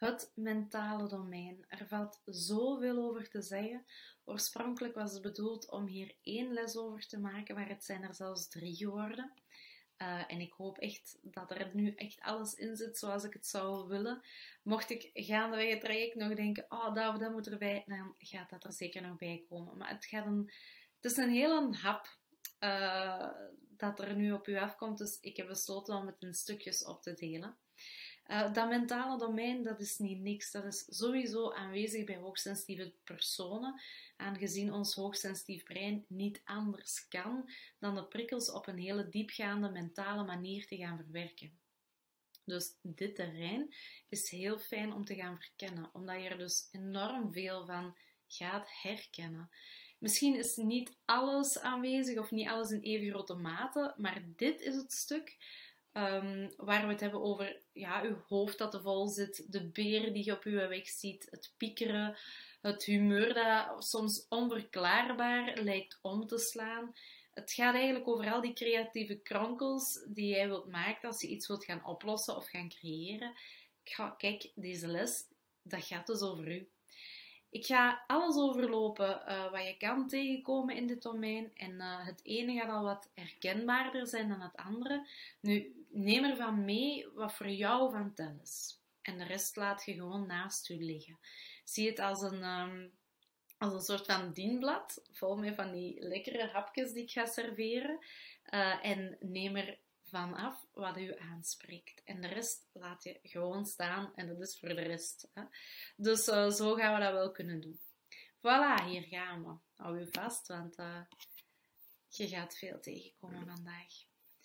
Het mentale domein. Er valt zoveel over te zeggen. Oorspronkelijk was het bedoeld om hier 1 les over te maken, maar het zijn er zelfs 3 geworden. En ik hoop echt dat er nu echt alles in zit zoals ik het zou willen. Mocht ik gaandeweg het traject nog denken, oh, dat of dat moet erbij, dan gaat dat er zeker nog bij komen. Maar het is een hele hap dat er nu op u afkomt, dus ik heb besloten om het in stukjes op te delen. Dat mentale domein, dat is niet niks. Dat is sowieso aanwezig bij hoogsensitieve personen, aangezien ons hoogsensitief brein niet anders kan dan de prikkels op een hele diepgaande mentale manier te gaan verwerken. Dus dit terrein is heel fijn om te gaan verkennen, omdat je er dus enorm veel van gaat herkennen. Misschien is niet alles aanwezig of niet alles in even grote mate, maar dit is het stuk waar we het hebben over uw hoofd dat te vol zit, de beer die je op uw weg ziet, het piekeren, het humeur dat soms onverklaarbaar lijkt om te slaan. Het gaat eigenlijk over al die creatieve kronkels die jij wilt maken als je iets wilt gaan oplossen of gaan creëren. Kijk, deze les, dat gaat dus over u. Ik ga alles overlopen wat je kan tegenkomen in dit domein. En het ene gaat al wat herkenbaarder zijn dan het andere. Nu, neem ervan mee wat voor jou van tel is. En de rest laat je gewoon naast je liggen. Zie het als een soort van dienblad, vol met van die lekkere hapjes die ik ga serveren. En neem er vanaf wat u aanspreekt. En de rest laat je gewoon staan en dat is voor de rest. Hè? Dus zo gaan we dat wel kunnen doen. Voilà, hier gaan we. Hou je vast, want je gaat veel tegenkomen vandaag.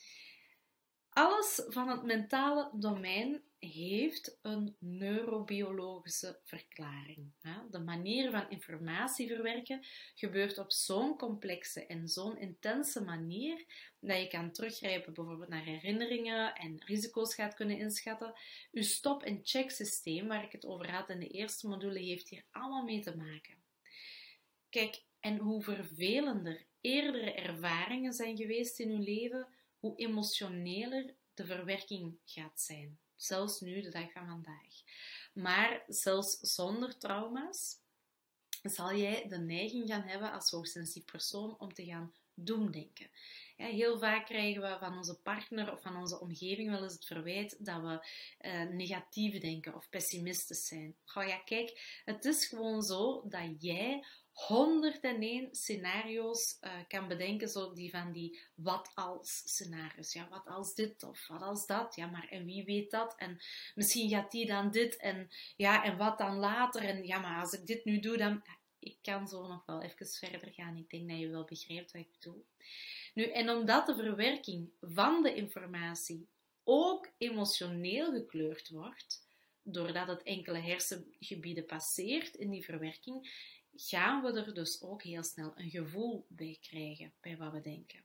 Alles van het mentale domein heeft een neurobiologische verklaring. De manier van informatie verwerken gebeurt op zo'n complexe en zo'n intense manier dat je kan teruggrijpen bijvoorbeeld naar herinneringen en risico's gaat kunnen inschatten. Uw stop- en check systeem, waar ik het over had in de eerste module, heeft hier allemaal mee te maken. Kijk, en hoe vervelender eerdere ervaringen zijn geweest in uw leven, hoe emotioneler de verwerking gaat zijn. Zelfs nu, de dag van vandaag. Maar zelfs zonder trauma's zal jij de neiging gaan hebben als hoogsensitief persoon om te gaan doemdenken. Heel vaak krijgen we van onze partner of van onze omgeving wel eens het verwijt dat we negatief denken of pessimistisch zijn. Kijk, het is gewoon zo dat jij 101 scenario's kan bedenken, zo die wat als scenario's. Ja, wat als dit of wat als dat? Ja, maar en wie weet dat? En misschien gaat die dan dit en ja, en wat dan later? En ja, maar als ik dit nu doe, dan... Ik kan zo nog wel even verder gaan. Ik denk dat je wel begrijpt wat ik bedoel. Nu, en omdat de verwerking van de informatie ook emotioneel gekleurd wordt, doordat het enkele hersengebieden passeert in die verwerking, gaan we er dus ook heel snel een gevoel bij krijgen, bij wat we denken.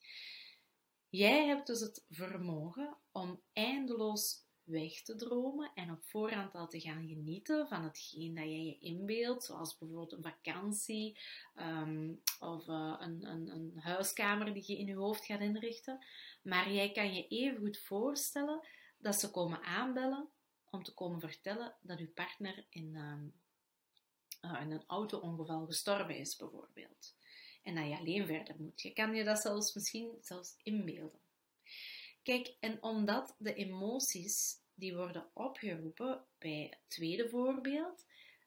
Jij hebt dus het vermogen om eindeloos weg te dromen en op voorhand al te gaan genieten van hetgeen dat jij je inbeeldt, zoals bijvoorbeeld een vakantie of een huiskamer die je in je hoofd gaat inrichten. Maar jij kan je even goed voorstellen dat ze komen aanbellen om te komen vertellen dat uw partner in een auto-ongeval gestorven is, bijvoorbeeld. En dat je alleen verder moet. Je kan je dat misschien zelfs inbeelden. Kijk, en omdat de emoties die worden opgeroepen bij het tweede voorbeeld,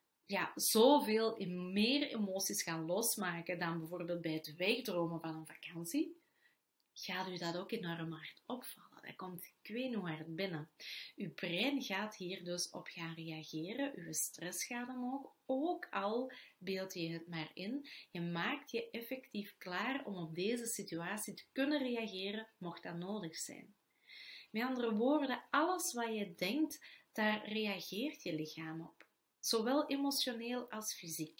zoveel meer emoties gaan losmaken dan bijvoorbeeld bij het wegdromen van een vakantie, gaat u dat ook enorm hard opvallen. Dat komt ik weet niet hoe hard binnen. Uw brein gaat hier dus op gaan reageren. Uw stress gaat omhoog. Ook al beeld je het maar in. Je maakt je effectief klaar om op deze situatie te kunnen reageren, mocht dat nodig zijn. Met andere woorden, alles wat je denkt, daar reageert je lichaam op. Zowel emotioneel als fysiek.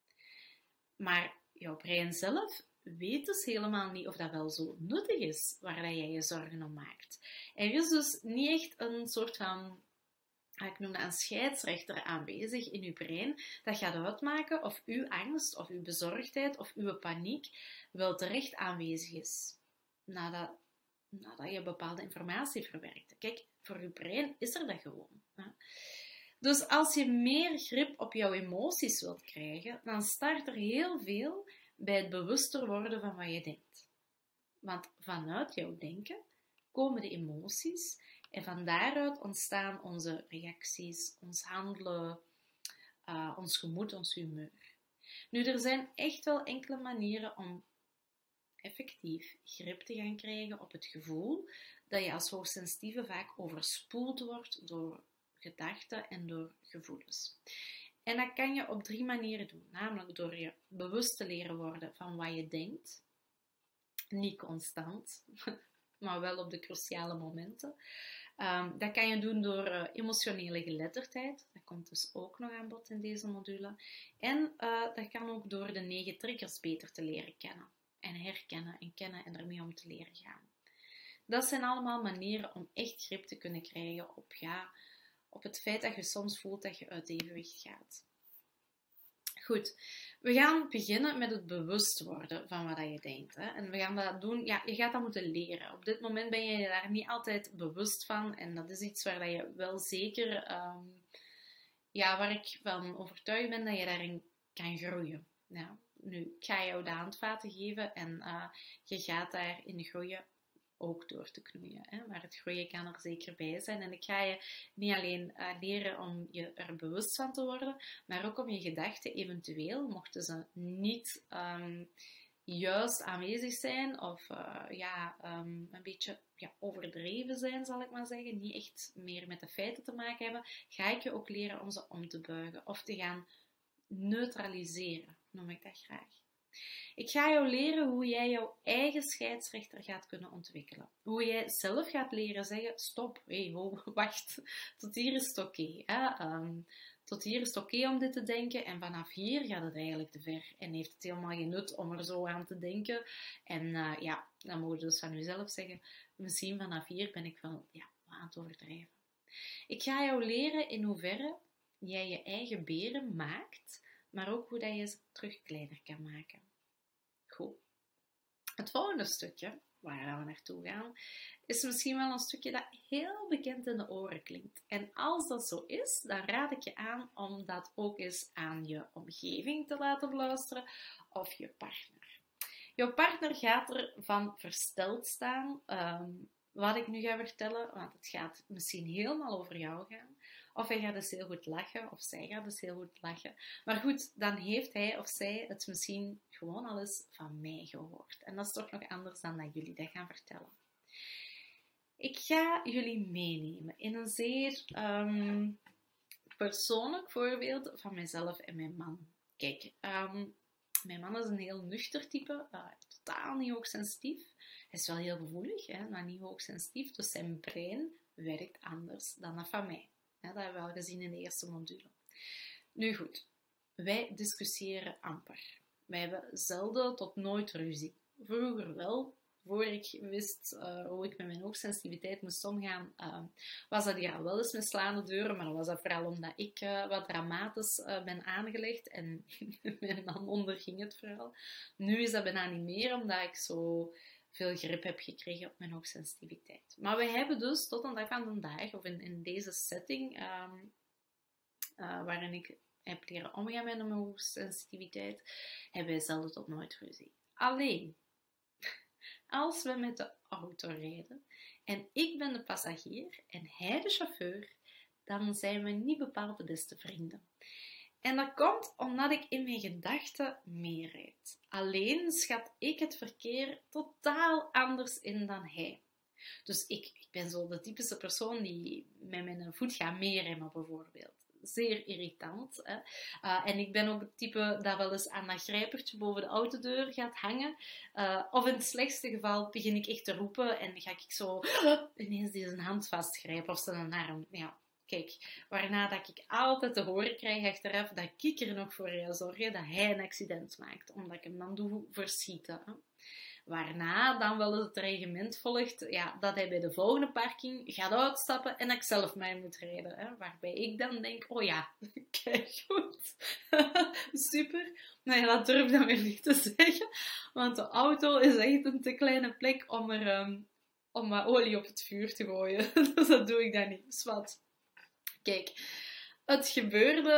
Maar jouw brein zelf weet dus helemaal niet of dat wel zo nuttig is waar dat jij je zorgen om maakt. Er is dus niet echt een soort van, ik noem dat een scheidsrechter aanwezig in uw brein dat gaat uitmaken of uw angst of uw bezorgdheid of uw paniek wel terecht aanwezig is. Nadat je bepaalde informatie verwerkt. Kijk, voor uw brein is er dat gewoon. Dus als je meer grip op jouw emoties wilt krijgen, dan start er heel veel bij het bewuster worden van wat je denkt. Want vanuit jouw denken komen de emoties en van daaruit ontstaan onze reacties, ons handelen, ons gemoed, ons humeur. Nu, er zijn echt wel enkele manieren om effectief grip te gaan krijgen op het gevoel dat je als hoogsensitieve vaak overspoeld wordt door gedachten en door gevoelens. En dat kan je op 3 manieren doen. Namelijk door je bewust te leren worden van wat je denkt. Niet constant, maar wel op de cruciale momenten. Dat kan je doen door emotionele geletterdheid. Dat komt dus ook nog aan bod in deze module. En dat kan ook door de 9 triggers beter te leren kennen. En herkennen en kennen en ermee om te leren gaan. Dat zijn allemaal manieren om echt grip te kunnen krijgen op het feit dat je soms voelt dat je uit evenwicht gaat. Goed, we gaan beginnen met het bewust worden van wat je denkt. Hè? En we gaan dat doen, ja, je gaat dat moeten leren. Op dit moment ben je daar niet altijd bewust van. En dat is iets waar je wel zeker, waar ik van overtuigd ben dat je daarin kan groeien. Ja, nu, ik ga jou de handvaten geven en je gaat daarin groeien. Ook door te knoeien. Hè? Maar het groeien kan er zeker bij zijn. En ik ga je niet alleen leren om je er bewust van te worden, maar ook om je gedachten eventueel, mochten ze niet juist aanwezig zijn of een beetje overdreven zijn, zal ik maar zeggen, niet echt meer met de feiten te maken hebben, ga ik je ook leren om ze om te buigen of te gaan neutraliseren, noem ik dat graag. Ik ga jou leren hoe jij jouw eigen scheidsrechter gaat kunnen ontwikkelen. Hoe jij zelf gaat leren zeggen, stop, wacht, tot hier is het oké. Tot hier is het oké om dit te denken en vanaf hier gaat het eigenlijk te ver. En heeft het helemaal geen nut om er zo aan te denken. En dan moet je dus van jezelf zeggen, misschien vanaf hier ben ik wel aan het overdrijven. Ik ga jou leren in hoeverre jij je eigen beren maakt, maar ook hoe dat je ze terug kleiner kan maken. Goed. Het volgende stukje, waar we naartoe gaan, is misschien wel een stukje dat heel bekend in de oren klinkt. En als dat zo is, dan raad ik je aan om dat ook eens aan je omgeving te laten luisteren of je partner. Je partner gaat ervan versteld staan wat ik nu ga vertellen, want het gaat misschien helemaal over jou gaan. Of hij gaat dus heel goed lachen, of zij gaat dus heel goed lachen. Maar goed, dan heeft hij of zij het misschien gewoon al eens van mij gehoord. En dat is toch nog anders dan dat jullie dat gaan vertellen. Ik ga jullie meenemen in een zeer persoonlijk voorbeeld van mijzelf en mijn man. Kijk, mijn man is een heel nuchter type, totaal niet hoogsensitief. Hij is wel heel gevoelig, maar niet hoogsensitief. Dus zijn brein werkt anders dan dat van mij. Ja, dat hebben we al gezien in de eerste module. Nu goed, wij discussiëren amper. Wij hebben zelden tot nooit ruzie. Vroeger wel, voor ik wist hoe ik met mijn hoogsensitiviteit moest omgaan, was dat hier al wel eens met slaande deuren, maar dan was dat vooral omdat ik wat dramatisch ben aangelegd en mijn man onderging het vooral. Nu is dat bijna niet meer, omdat ik zo veel grip heb gekregen op mijn hoogsensitiviteit. Maar we hebben dus tot een dag van vandaag, of in deze setting, waarin ik heb leren omgaan met mijn hoogsensitiviteit, hebben wij zelden tot nooit ruzie. Alleen, als we met de auto rijden en ik ben de passagier en hij de chauffeur, dan zijn we niet bepaald de beste vrienden. En dat komt omdat ik in mijn gedachten meerijd. Alleen schat ik het verkeer totaal anders in dan hij. Dus ik ben zo de typische persoon die met mijn voet gaat meeremmen bijvoorbeeld. Zeer irritant. Hè? En ik ben ook het type dat wel eens aan dat grijpertje boven de autodeur gaat hangen. Of in het slechtste geval begin ik echt te roepen en ga ik zo ineens deze hand vastgrijpen of zijn arm. Ja. Kijk, waarna dat ik altijd te horen krijg achteraf dat ik er nog voor ga zorgen dat hij een accident maakt, omdat ik hem dan doe verschieten. Hè. Waarna dan wel het reglement volgt dat hij bij de volgende parking gaat uitstappen en dat ik zelf mij moet rijden. Hè. Waarbij ik dan denk, oh ja, kijk goed, super. Nou ja, dat durf ik dan weer niet te zeggen, want de auto is echt een te kleine plek om wat olie op het vuur te gooien. Dus dat doe ik dan niet. Zwat. Kijk, Het gebeurde,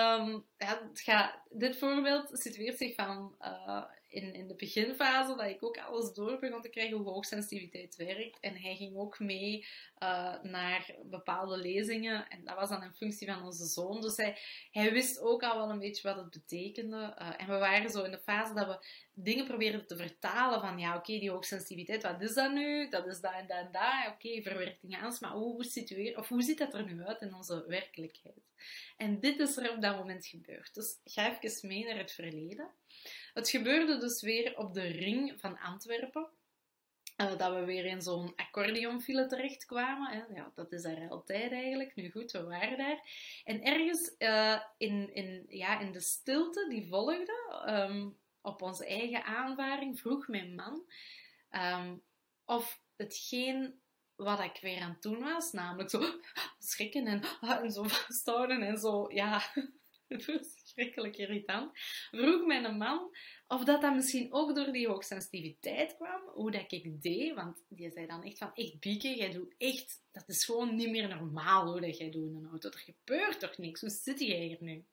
dit voorbeeld situeert zich van in de beginfase, dat ik ook alles door begon te krijgen hoe hoogsensitiviteit werkt. En hij ging ook mee naar bepaalde lezingen. En dat was dan in functie van onze zoon. Dus hij wist ook al wel een beetje wat het betekende. En we waren zo in de fase dat we dingen probeerden te vertalen van, ja, oké, die hoogsensitiviteit, wat is dat nu? Dat is dat en dat en dat. Oké, verwerking angst, maar hoe ziet dat er nu uit in onze werkelijkheid? En dit is er op dat moment gebeurd. Dus ga even mee naar het verleden. Het gebeurde dus weer op de ring van Antwerpen. Dat we weer in zo'n accordeonfile terechtkwamen. Hè. Ja, dat is daar altijd eigenlijk. Nu goed, we waren daar. En ergens in de stilte die volgde, op onze eigen aanvaring, vroeg mijn man of hetgeen wat ik weer aan het doen was, namelijk zo schrikken en zo vasthouden en zo, ja, verschrikkelijk irritant, vroeg mijn man of dat misschien ook door die hoogsensitiviteit kwam, hoe dat ik deed, want die zei dan echt van, echt Bieke, jij doet echt, dat is gewoon niet meer normaal hoe dat jij doet in een auto, er gebeurt toch niks, hoe zit jij hier nu?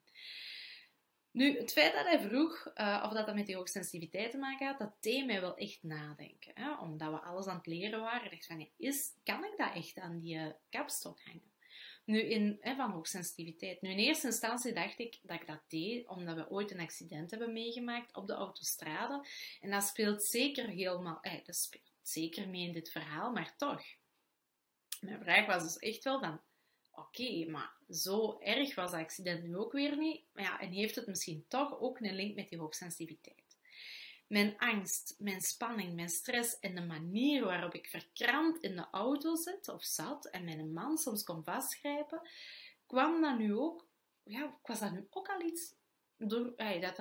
Nu, het feit dat hij vroeg of dat met die hoogsensitiviteit te maken had, dat deed mij wel echt nadenken. Hè? Omdat we alles aan het leren waren. Ik dacht van, ja, kan ik dat echt aan die kapstok hangen? Nu, van hoogsensitiviteit. Nu, in eerste instantie dacht ik dat dat deed, omdat we ooit een accident hebben meegemaakt op de autostrade. En dat speelt zeker dat speelt zeker mee in dit verhaal, maar toch. Mijn vraag was dus echt wel van, oké, maar zo erg was dat accident nu ook weer niet. Maar ja, en heeft het misschien toch ook een link met die hoogsensitiviteit? Mijn angst, mijn spanning, mijn stress en de manier waarop ik verkrampt in de auto zat en mijn man soms kon vastgrijpen, was dat nu ook al iets door,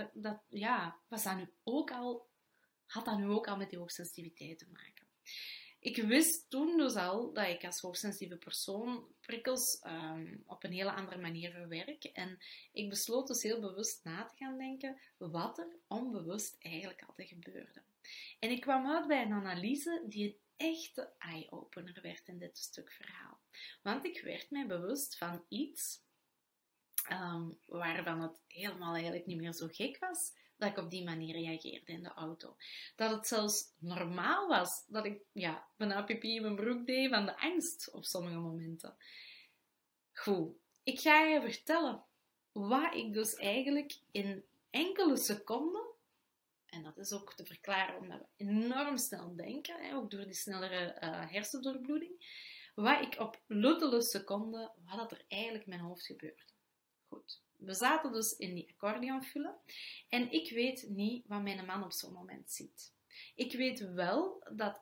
had dat nu ook al met die hoogsensitiviteit te maken. Ik wist toen dus al dat ik als hoogsensitieve persoon prikkels op een hele andere manier verwerk. En ik besloot dus heel bewust na te gaan denken wat er onbewust eigenlijk altijd gebeurde. En ik kwam uit bij een analyse die een echte eye-opener werd in dit stuk verhaal. Want ik werd mij bewust van iets waarvan het helemaal eigenlijk niet meer zo gek was dat ik op die manier reageerde in de auto. Dat het zelfs normaal was dat ik bijna pipi in mijn broek deed van de angst op sommige momenten. Goed, ik ga je vertellen wat ik dus eigenlijk in enkele seconden, en dat is ook te verklaren omdat we enorm snel denken, ook door die snellere hersendoorbloeding, wat ik op luttele seconden, wat er eigenlijk in mijn hoofd gebeurde. Goed. We zaten dus in die accordeonfile en ik weet niet wat mijn man op zo'n moment ziet. Ik weet wel dat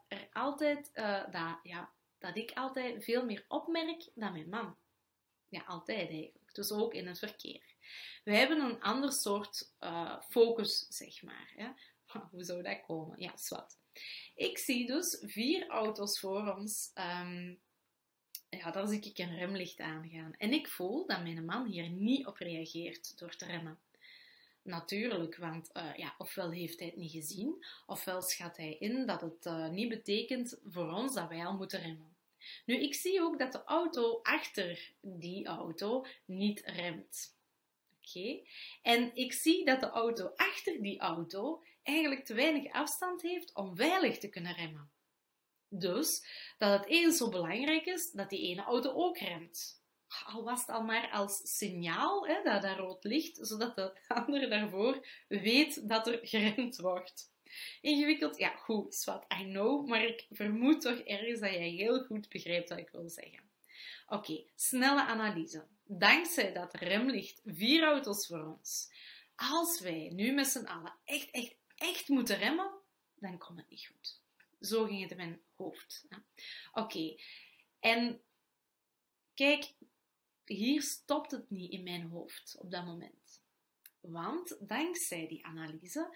dat ik altijd veel meer opmerk dan mijn man. Ja, altijd eigenlijk. Dus ook in het verkeer. We hebben een ander soort focus, zeg maar. Hè? Hoe zou dat komen? Ja, zwart. Ik zie dus 4 auto's voor ons. Daar zie ik een remlicht aangaan. En ik voel dat mijn man hier niet op reageert door te remmen. Natuurlijk, want ofwel heeft hij het niet gezien, ofwel schat hij in dat het niet betekent voor ons dat wij al moeten remmen. Nu, ik zie ook dat de auto achter die auto niet remt. Oké? En ik zie dat de auto achter die auto eigenlijk te weinig afstand heeft om veilig te kunnen remmen. Dus dat het eens zo belangrijk is dat die ene auto ook remt. Al was het al maar als signaal, dat rood licht, zodat de andere daarvoor weet dat er geremd wordt. Ingewikkeld? Ja, goed, zwart, I know, maar ik vermoed toch ergens dat jij heel goed begrijpt wat ik wil zeggen. Oké, snelle analyse. Dankzij dat remlicht 4 auto's voor ons. Als wij nu met z'n allen echt moeten remmen, dan komt het niet goed. Zo ging het in mijn hoofd. Oké. En kijk, hier stopt het niet in mijn hoofd op dat moment. Want dankzij die analyse,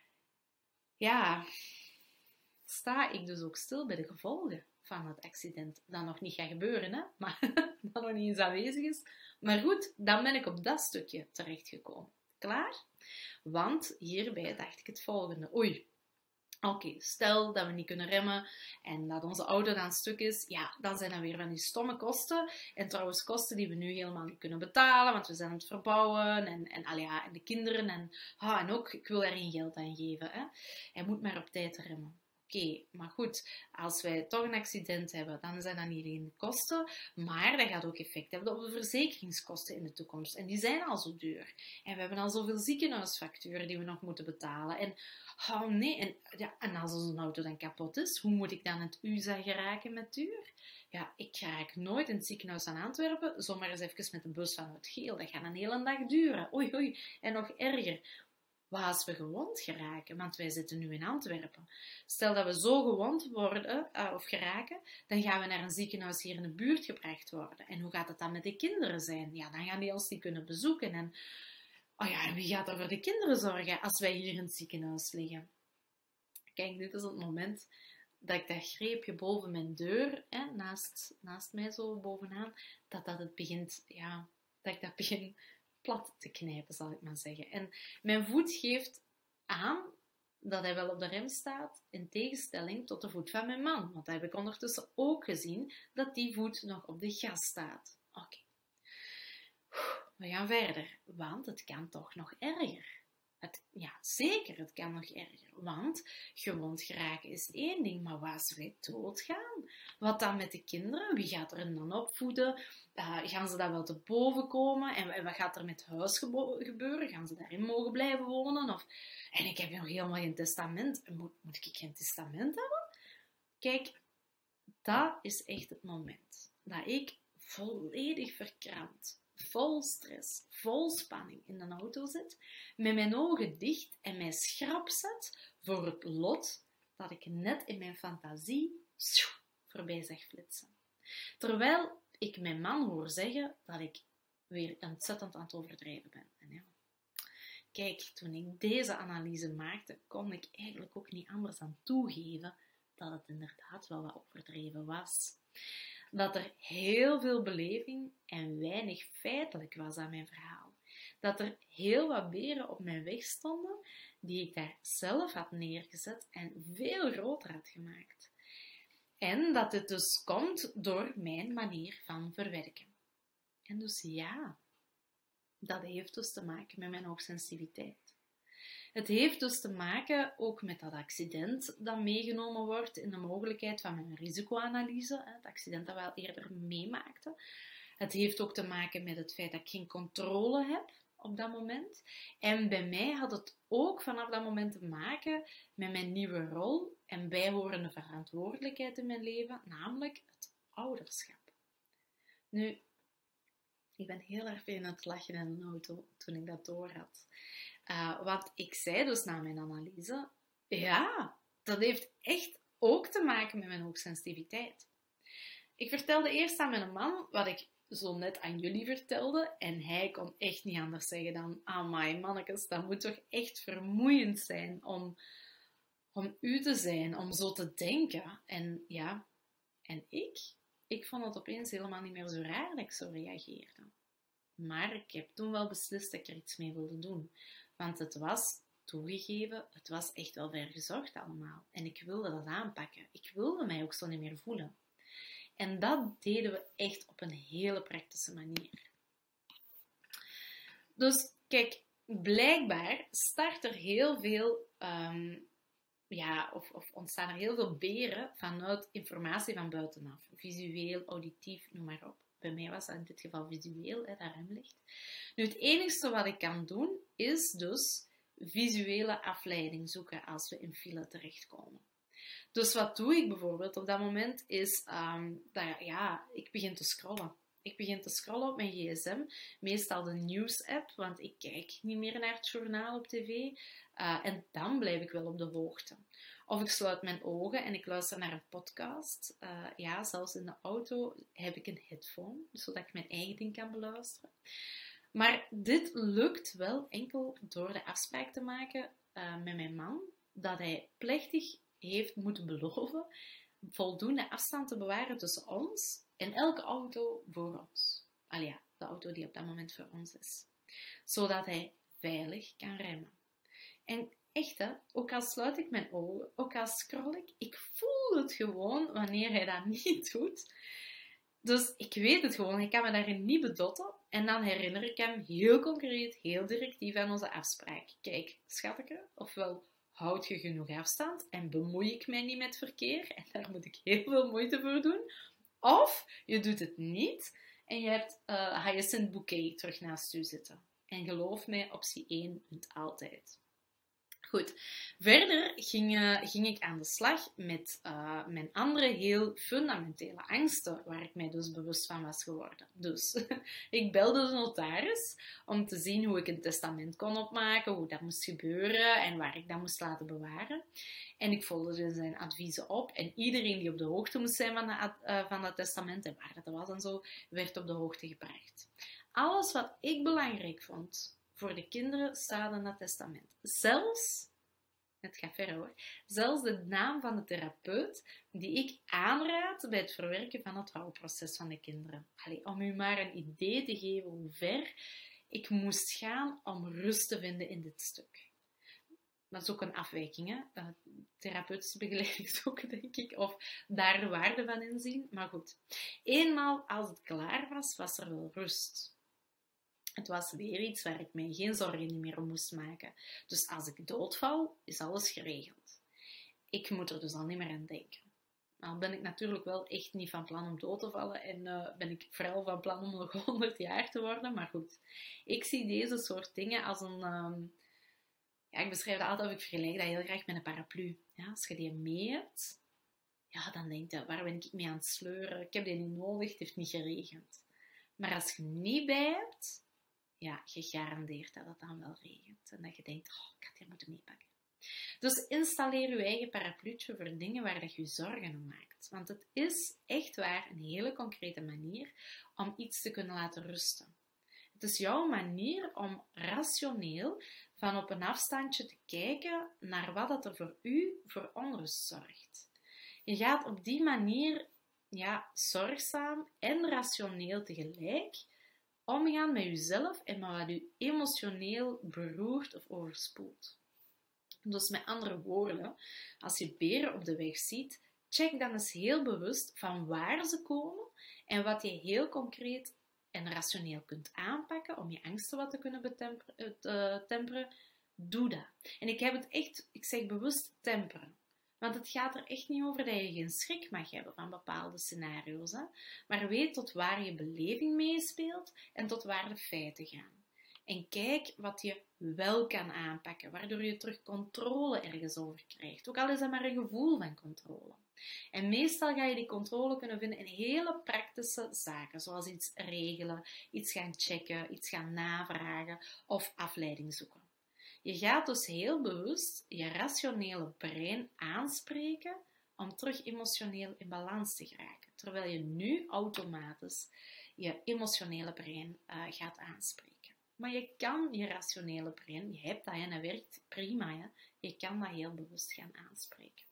sta ik dus ook stil bij de gevolgen van het accident. Dat nog niet gaat gebeuren, hè? Maar dat nog niet eens aanwezig is. Maar goed, dan ben ik op dat stukje terechtgekomen. Klaar? Want hierbij dacht ik het volgende. Oei. Oké, stel dat we niet kunnen remmen en dat onze auto dan stuk is, ja, dan zijn dat weer van die stomme kosten. En trouwens kosten die we nu helemaal niet kunnen betalen, want we zijn aan het verbouwen en de kinderen. En ook, ik wil daar geen geld aan geven. Hè. Hij moet maar op tijd remmen. Oké, maar goed, als wij toch een accident hebben, dan zijn dat niet alleen de kosten, maar dat gaat ook effect hebben op de verzekeringskosten in de toekomst. En die zijn al zo duur. En we hebben al zoveel ziekenhuisfacturen die we nog moeten betalen. En oh nee, en als onze auto dan kapot is, hoe moet ik dan het USA geraken met duur? Ja, ik raak nooit in het ziekenhuis aan Antwerpen, zomaar eens even met de bus vanuit Geel. Dat gaat een hele dag duren. Oei, oei. En nog erger. Wat als we gewond geraken? Want wij zitten nu in Antwerpen. Stel dat we zo gewond worden of geraken, dan gaan we naar een ziekenhuis hier in de buurt gebracht worden. En hoe gaat het dan met de kinderen zijn? Ja, dan gaan die ons niet kunnen bezoeken. En oh ja, en wie gaat er voor de kinderen zorgen als wij hier in het ziekenhuis liggen? Kijk, dit is het moment dat ik dat greepje boven mijn deur, naast mij zo bovenaan, dat het begint, ja, dat ik dat begin plat te knijpen, zal ik maar zeggen. En mijn voet geeft aan dat hij wel op de rem staat, in tegenstelling tot de voet van mijn man. Want dat heb ik ondertussen ook gezien, dat die voet nog op de gas staat. Oké. We gaan verder, want het kan toch nog erger. Ja, zeker, het kan nog erger. Want gewond geraken is één ding, maar wat als wij doodgaan? Wat dan met de kinderen? Wie gaat er dan opvoeden? Gaan ze daar wel te boven komen? En wat gaat er met het huis gebeuren? Gaan ze daarin mogen blijven wonen? En ik heb nog helemaal geen testament. Moet ik geen testament hebben? Kijk, dat is echt het moment dat ik volledig verkrampt, vol stress, vol spanning in de auto zit, met mijn ogen dicht en mij schrap zet voor het lot dat ik net in mijn fantasie voorbij zag flitsen. Terwijl ik mijn man hoor zeggen dat ik weer ontzettend aan het overdrijven ben. En ja, kijk, toen ik deze analyse maakte, kon ik eigenlijk ook niet anders dan toegeven dat het inderdaad wel wat overdreven was. Dat er heel veel beleving en weinig feitelijk was aan mijn verhaal. Dat er heel wat beren op mijn weg stonden die ik daar zelf had neergezet en veel groter had gemaakt. En dat het dus komt door mijn manier van verwerken. En dus ja, dat heeft dus te maken met mijn hoogsensitiviteit. Het heeft dus te maken ook met dat accident dat meegenomen wordt in de mogelijkheid van mijn risicoanalyse, het accident dat we al eerder meemaakten. Het heeft ook te maken met het feit dat ik geen controle heb op dat moment. En bij mij had het ook vanaf dat moment te maken met mijn nieuwe rol en bijhorende verantwoordelijkheid in mijn leven, namelijk het ouderschap. Nu, ik ben heel erg veel aan het lachen in een auto toen ik dat door had. Want ik zei dus na mijn analyse, ja, dat heeft echt ook te maken met mijn hoogsensitiviteit. Ik vertelde eerst aan mijn man wat ik zo net aan jullie vertelde en hij kon echt niet anders zeggen dan, amai mannekes, dat moet toch echt vermoeiend zijn om u te zijn, om zo te denken. En ja, en ik vond het opeens helemaal niet meer zo raar dat ik zo reageerde. Maar ik heb toen wel beslist dat ik er iets mee wilde doen. Want het was, toegegeven, het was echt wel vergezocht allemaal. En ik wilde dat aanpakken. Ik wilde mij ook zo niet meer voelen. En dat deden we echt op een hele praktische manier. Dus kijk, blijkbaar start er heel veel, of ontstaan er heel veel beren vanuit informatie van buitenaf. Visueel, auditief, noem maar op. Bij mij was dat in dit geval visueel, dat rem ligt. Nu, het enige wat ik kan doen, is dus visuele afleiding zoeken als we in file terechtkomen. Dus wat doe ik bijvoorbeeld op dat moment, is ik begin te scrollen. Ik begin te scrollen op mijn gsm, meestal de nieuws-app, want ik kijk niet meer naar het journaal op tv. En dan blijf ik wel op de hoogte. Of ik sluit mijn ogen en ik luister naar een podcast. Zelfs in de auto heb ik een headphone, zodat ik mijn eigen ding kan beluisteren. Maar dit lukt wel enkel door de afspraak te maken met mijn man, dat hij plechtig heeft moeten beloven voldoende afstand te bewaren tussen ons en elke auto voor ons. De auto die op dat moment voor ons is. Zodat hij veilig kan remmen. En Echt hè, ook al sluit ik mijn ogen, ook al scroll ik voel het gewoon wanneer hij dat niet doet. Dus ik weet het gewoon, ik kan me daarin niet bedotten. En dan herinner ik hem heel concreet, heel directief aan onze afspraak. Kijk, schatje, ofwel houd je genoeg afstand en bemoei ik mij niet met verkeer. En daar moet ik heel veel moeite voor doen. Of je doet het niet en je hebt Hyacinth Bouquet terug naast je zitten. En geloof mij, optie 1 wint altijd. Goed, verder ging ik aan de slag met mijn andere heel fundamentele angsten, waar ik mij dus bewust van was geworden. Dus ik belde de notaris om te zien hoe ik een testament kon opmaken, hoe dat moest gebeuren en waar ik dat moest laten bewaren. En ik volgde zijn adviezen op en iedereen die op de hoogte moest zijn van dat testament en waar dat was en zo, werd op de hoogte gebracht. Alles wat ik belangrijk vond voor de kinderen staat in dat testament. Zelfs, het gaat ver hoor, zelfs de naam van de therapeut die ik aanraad bij het verwerken van het rouwproces van de kinderen. Allee, om u maar een idee te geven hoe ver ik moest gaan om rust te vinden in dit stuk. Dat is ook een afwijking, hè? Therapeutische begeleiding zoeken, denk ik, of daar de waarde van inzien. Maar goed, eenmaal als het klaar was, was er wel rust. Het was weer iets waar ik mij geen zorgen meer om moest maken. Dus als ik doodval, is alles geregeld. Ik moet er dus al niet meer aan denken. Nou ben ik natuurlijk wel echt niet van plan om dood te vallen en ben ik vooral van plan om nog 100 jaar te worden. Maar goed, ik zie deze soort dingen als een... ja, ik beschrijf dat altijd, of ik vergelijk dat heel graag met een paraplu. Ja, als je die mee hebt, ja, dan denk je, waar ben ik mee aan het sleuren? Ik heb die niet nodig, het heeft niet geregend. Maar als je niet bij hebt... ja, gegarandeerd dat het dan wel regent. En dat je denkt, oh, ik had die moeten meepakken. Dus installeer je eigen parapluutje voor dingen waar dat je zorgen om maakt. Want het is echt waar een hele concrete manier om iets te kunnen laten rusten. Het is jouw manier om rationeel van op een afstandje te kijken naar wat dat er voor u voor onrust zorgt. Je gaat op die manier zorgzaam en rationeel tegelijk omgaan met jezelf en met wat je emotioneel beroert of overspoelt. Dus met andere woorden, als je beren op de weg ziet, check dan eens heel bewust van waar ze komen en wat je heel concreet en rationeel kunt aanpakken om je angsten wat te kunnen temperen. Doe dat. En ik heb het echt, ik zeg bewust temperen. Want het gaat er echt niet over dat je geen schrik mag hebben van bepaalde scenario's. Hè? Maar weet tot waar je beleving meespeelt en tot waar de feiten gaan. En kijk wat je wel kan aanpakken, waardoor je terug controle ergens over krijgt. Ook al is dat maar een gevoel van controle. En meestal ga je die controle kunnen vinden in hele praktische zaken, zoals iets regelen, iets gaan checken, iets gaan navragen of afleiding zoeken. Je gaat dus heel bewust je rationele brein aanspreken om terug emotioneel in balans te geraken. Terwijl je nu automatisch je emotionele brein gaat aanspreken. Maar je kan je rationele brein, je hebt dat en dat werkt prima, hè? Je kan dat heel bewust gaan aanspreken.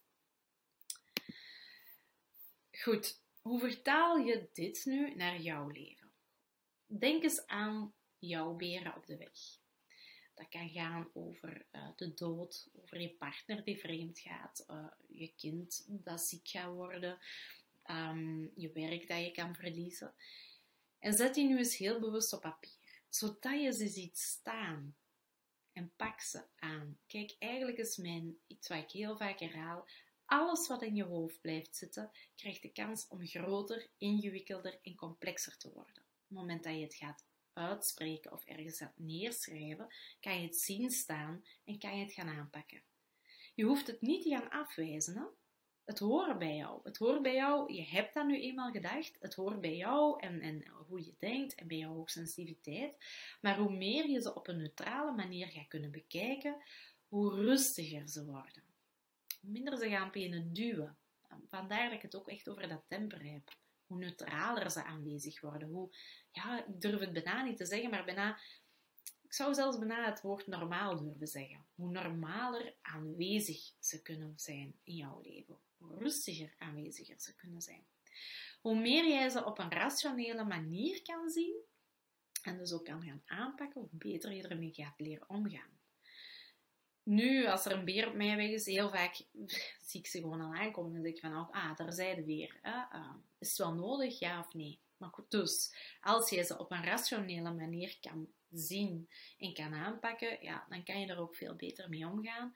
Goed, hoe vertaal je dit nu naar jouw leven? Denk eens aan jouw beren op de weg. Dat kan gaan over de dood, over je partner die vreemd gaat, je kind dat ziek gaat worden, je werk dat je kan verliezen. En zet die nu eens heel bewust op papier, zodat je ze ziet staan. En pak ze aan. Kijk, eigenlijk is iets wat ik heel vaak herhaal, alles wat in je hoofd blijft zitten, krijgt de kans om groter, ingewikkelder en complexer te worden. Op het moment dat je het gaat uitspreken of ergens gaat neerschrijven, kan je het zien staan en kan je het gaan aanpakken. Je hoeft het niet te gaan afwijzen. Hè? Het hoort bij jou. Het hoort bij jou. Je hebt dat nu eenmaal gedacht. Het hoort bij jou en hoe je denkt en bij jouw hoogsensitiviteit. Maar hoe meer je ze op een neutrale manier gaat kunnen bekijken, hoe rustiger ze worden. Hoe minder ze gaan benen duwen. Vandaar dat ik het ook echt over dat temper heb. Hoe neutraler ze aanwezig worden. Ik durf het bijna niet te zeggen, maar ik zou zelfs bijna het woord normaal durven zeggen. Hoe normaler aanwezig ze kunnen zijn in jouw leven. Hoe rustiger aanweziger ze kunnen zijn. Hoe meer jij ze op een rationele manier kan zien en dus ook kan gaan aanpakken, hoe beter je ermee gaat leren omgaan. Nu, als er een beer op mijn weg is, heel vaak zie ik ze gewoon al aankomen. En denk ik van, daar zijn ze weer. Is het wel nodig, ja of nee? Maar goed, dus, als je ze op een rationele manier kan zien en kan aanpakken, ja, dan kan je er ook veel beter mee omgaan.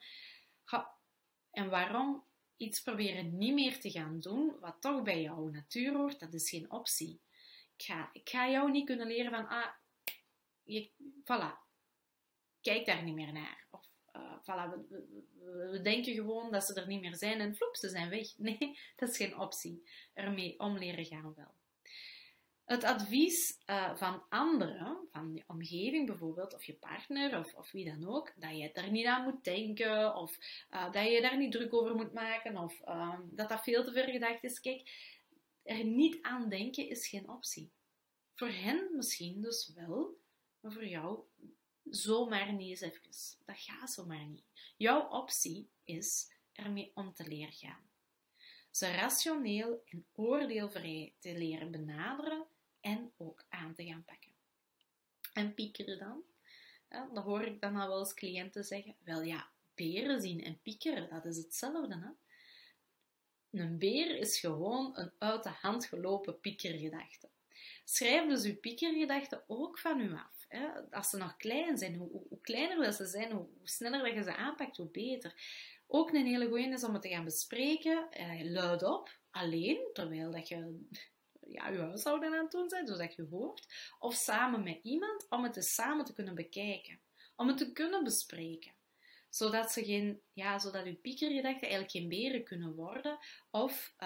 En waarom iets proberen niet meer te gaan doen, wat toch bij jouw natuur hoort, dat is geen optie. Ik ga jou niet kunnen leren van, voilà, kijk daar niet meer naar. Of, voilà, we denken gewoon dat ze er niet meer zijn en vloep, ze zijn weg. Nee, dat is geen optie. Ermee om leren gaan wel. Het advies van anderen, van je omgeving bijvoorbeeld, of je partner, of wie dan ook, dat je daar niet aan moet denken, of dat je daar niet druk over moet maken, of dat veel te ver gedacht is. Kijk, er niet aan denken is geen optie. Voor hen misschien dus wel, maar voor jou zomaar niet eens even. Dat gaat zomaar niet. Jouw optie is ermee om te leren gaan. Ze rationeel en oordeelvrij te leren benaderen en ook aan te gaan pakken. En piekeren dan? Ja, dan hoor ik dan al wel eens cliënten zeggen, wel ja, beren zien en piekeren, dat is hetzelfde. Hè? Een beer is gewoon een uit de hand gelopen piekergedachte. Schrijf dus uw piekergedachten ook van u af. Hè? Als ze nog klein zijn, hoe kleiner dat ze zijn, hoe sneller dat je ze aanpakt, hoe beter. Ook een hele goeie is om het te gaan bespreken, luidop, alleen, terwijl dat je je huishouden aan het doen bent, zodat je hoort, of samen met iemand, om het dus samen te kunnen bekijken. Om het te kunnen bespreken. Zodat uw piekergedachten eigenlijk geen beren kunnen worden. Of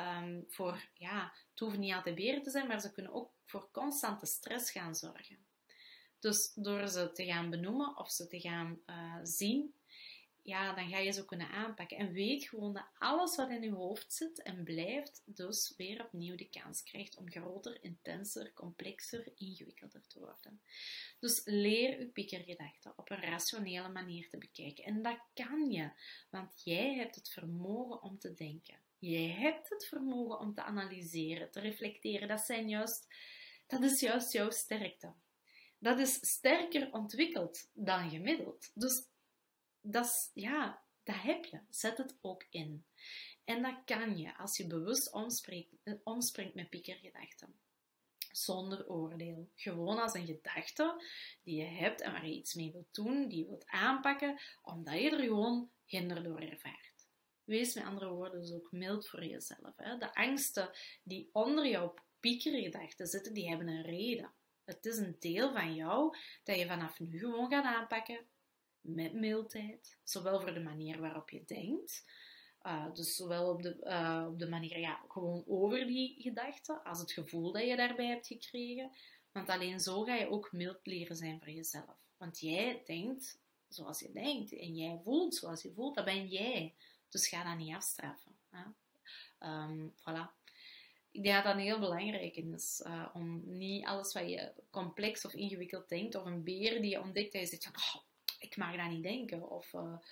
het hoeven niet altijd beren te zijn, maar ze kunnen ook voor constante stress gaan zorgen. Dus door ze te gaan benoemen of ze te gaan zien, ja, dan ga je ze kunnen aanpakken. En weet gewoon dat alles wat in je hoofd zit en blijft, dus weer opnieuw de kans krijgt om groter, intenser, complexer, ingewikkelder te worden. Dus leer je piekergedachten op een rationele manier te bekijken. En dat kan je, want jij hebt het vermogen om te denken. Jij hebt het vermogen om te analyseren, te reflecteren. Dat is juist jouw sterkte. Dat is sterker ontwikkeld dan gemiddeld. Dus dat heb je. Zet het ook in. En dat kan je als je bewust omspringt met piekergedachten. Zonder oordeel. Gewoon als een gedachte die je hebt en waar je iets mee wilt doen, die je wilt aanpakken, omdat je er gewoon hinder door ervaart. Wees met andere woorden dus ook mild voor jezelf. Hè? De angsten die onder jouw piekergedachten zitten, die hebben een reden. Het is een deel van jou dat je vanaf nu gewoon gaat aanpakken met mildheid. Zowel voor de manier waarop je denkt, dus zowel op de manier, gewoon over die gedachten, als het gevoel dat je daarbij hebt gekregen. Want alleen zo ga je ook mild leren zijn voor jezelf. Want jij denkt zoals je denkt en jij voelt zoals je voelt, dat ben jij. Dus ga dat niet afstraffen. Hè? Voilà. Ik denk dat dat heel belangrijk is, om niet alles wat je complex of ingewikkeld denkt, of een beer die je ontdekt, dat je zegt van, ik mag dat niet denken. Of,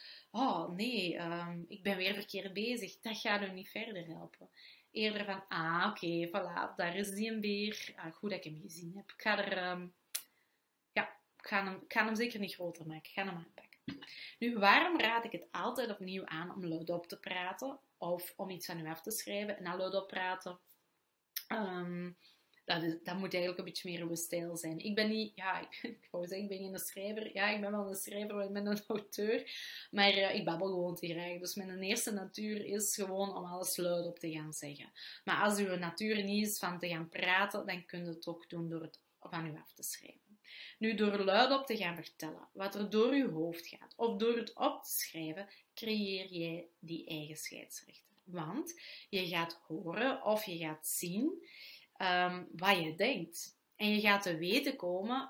ik ben weer verkeerd bezig. Dat gaat u niet verder helpen. Eerder van, oké, voilà, daar is die een beer. Goed dat ik hem gezien heb. Ik ga hem zeker niet groter maken. Ik ga hem aanpakken. Nu, waarom raad ik het altijd opnieuw aan om luidop te praten? Of om iets van u af te schrijven en dan luidop praten? Dat moet eigenlijk een beetje meer uw stijl zijn. Ik ben niet, ik wou zeggen, ik ben niet een schrijver. Ja, ik ben wel een schrijver, maar ik ben een auteur. Maar ik babbel gewoon te graag. Dus mijn eerste natuur is gewoon om alles luid op te gaan zeggen. Maar als uw natuur niet is van te gaan praten, dan kun je het ook doen door het van u af te schrijven. Nu, door luidop te gaan vertellen wat er door uw hoofd gaat, of door het op te schrijven, creëer jij die eigen scheidsrechter. Want je gaat horen of je gaat zien wat je denkt. En je gaat te weten komen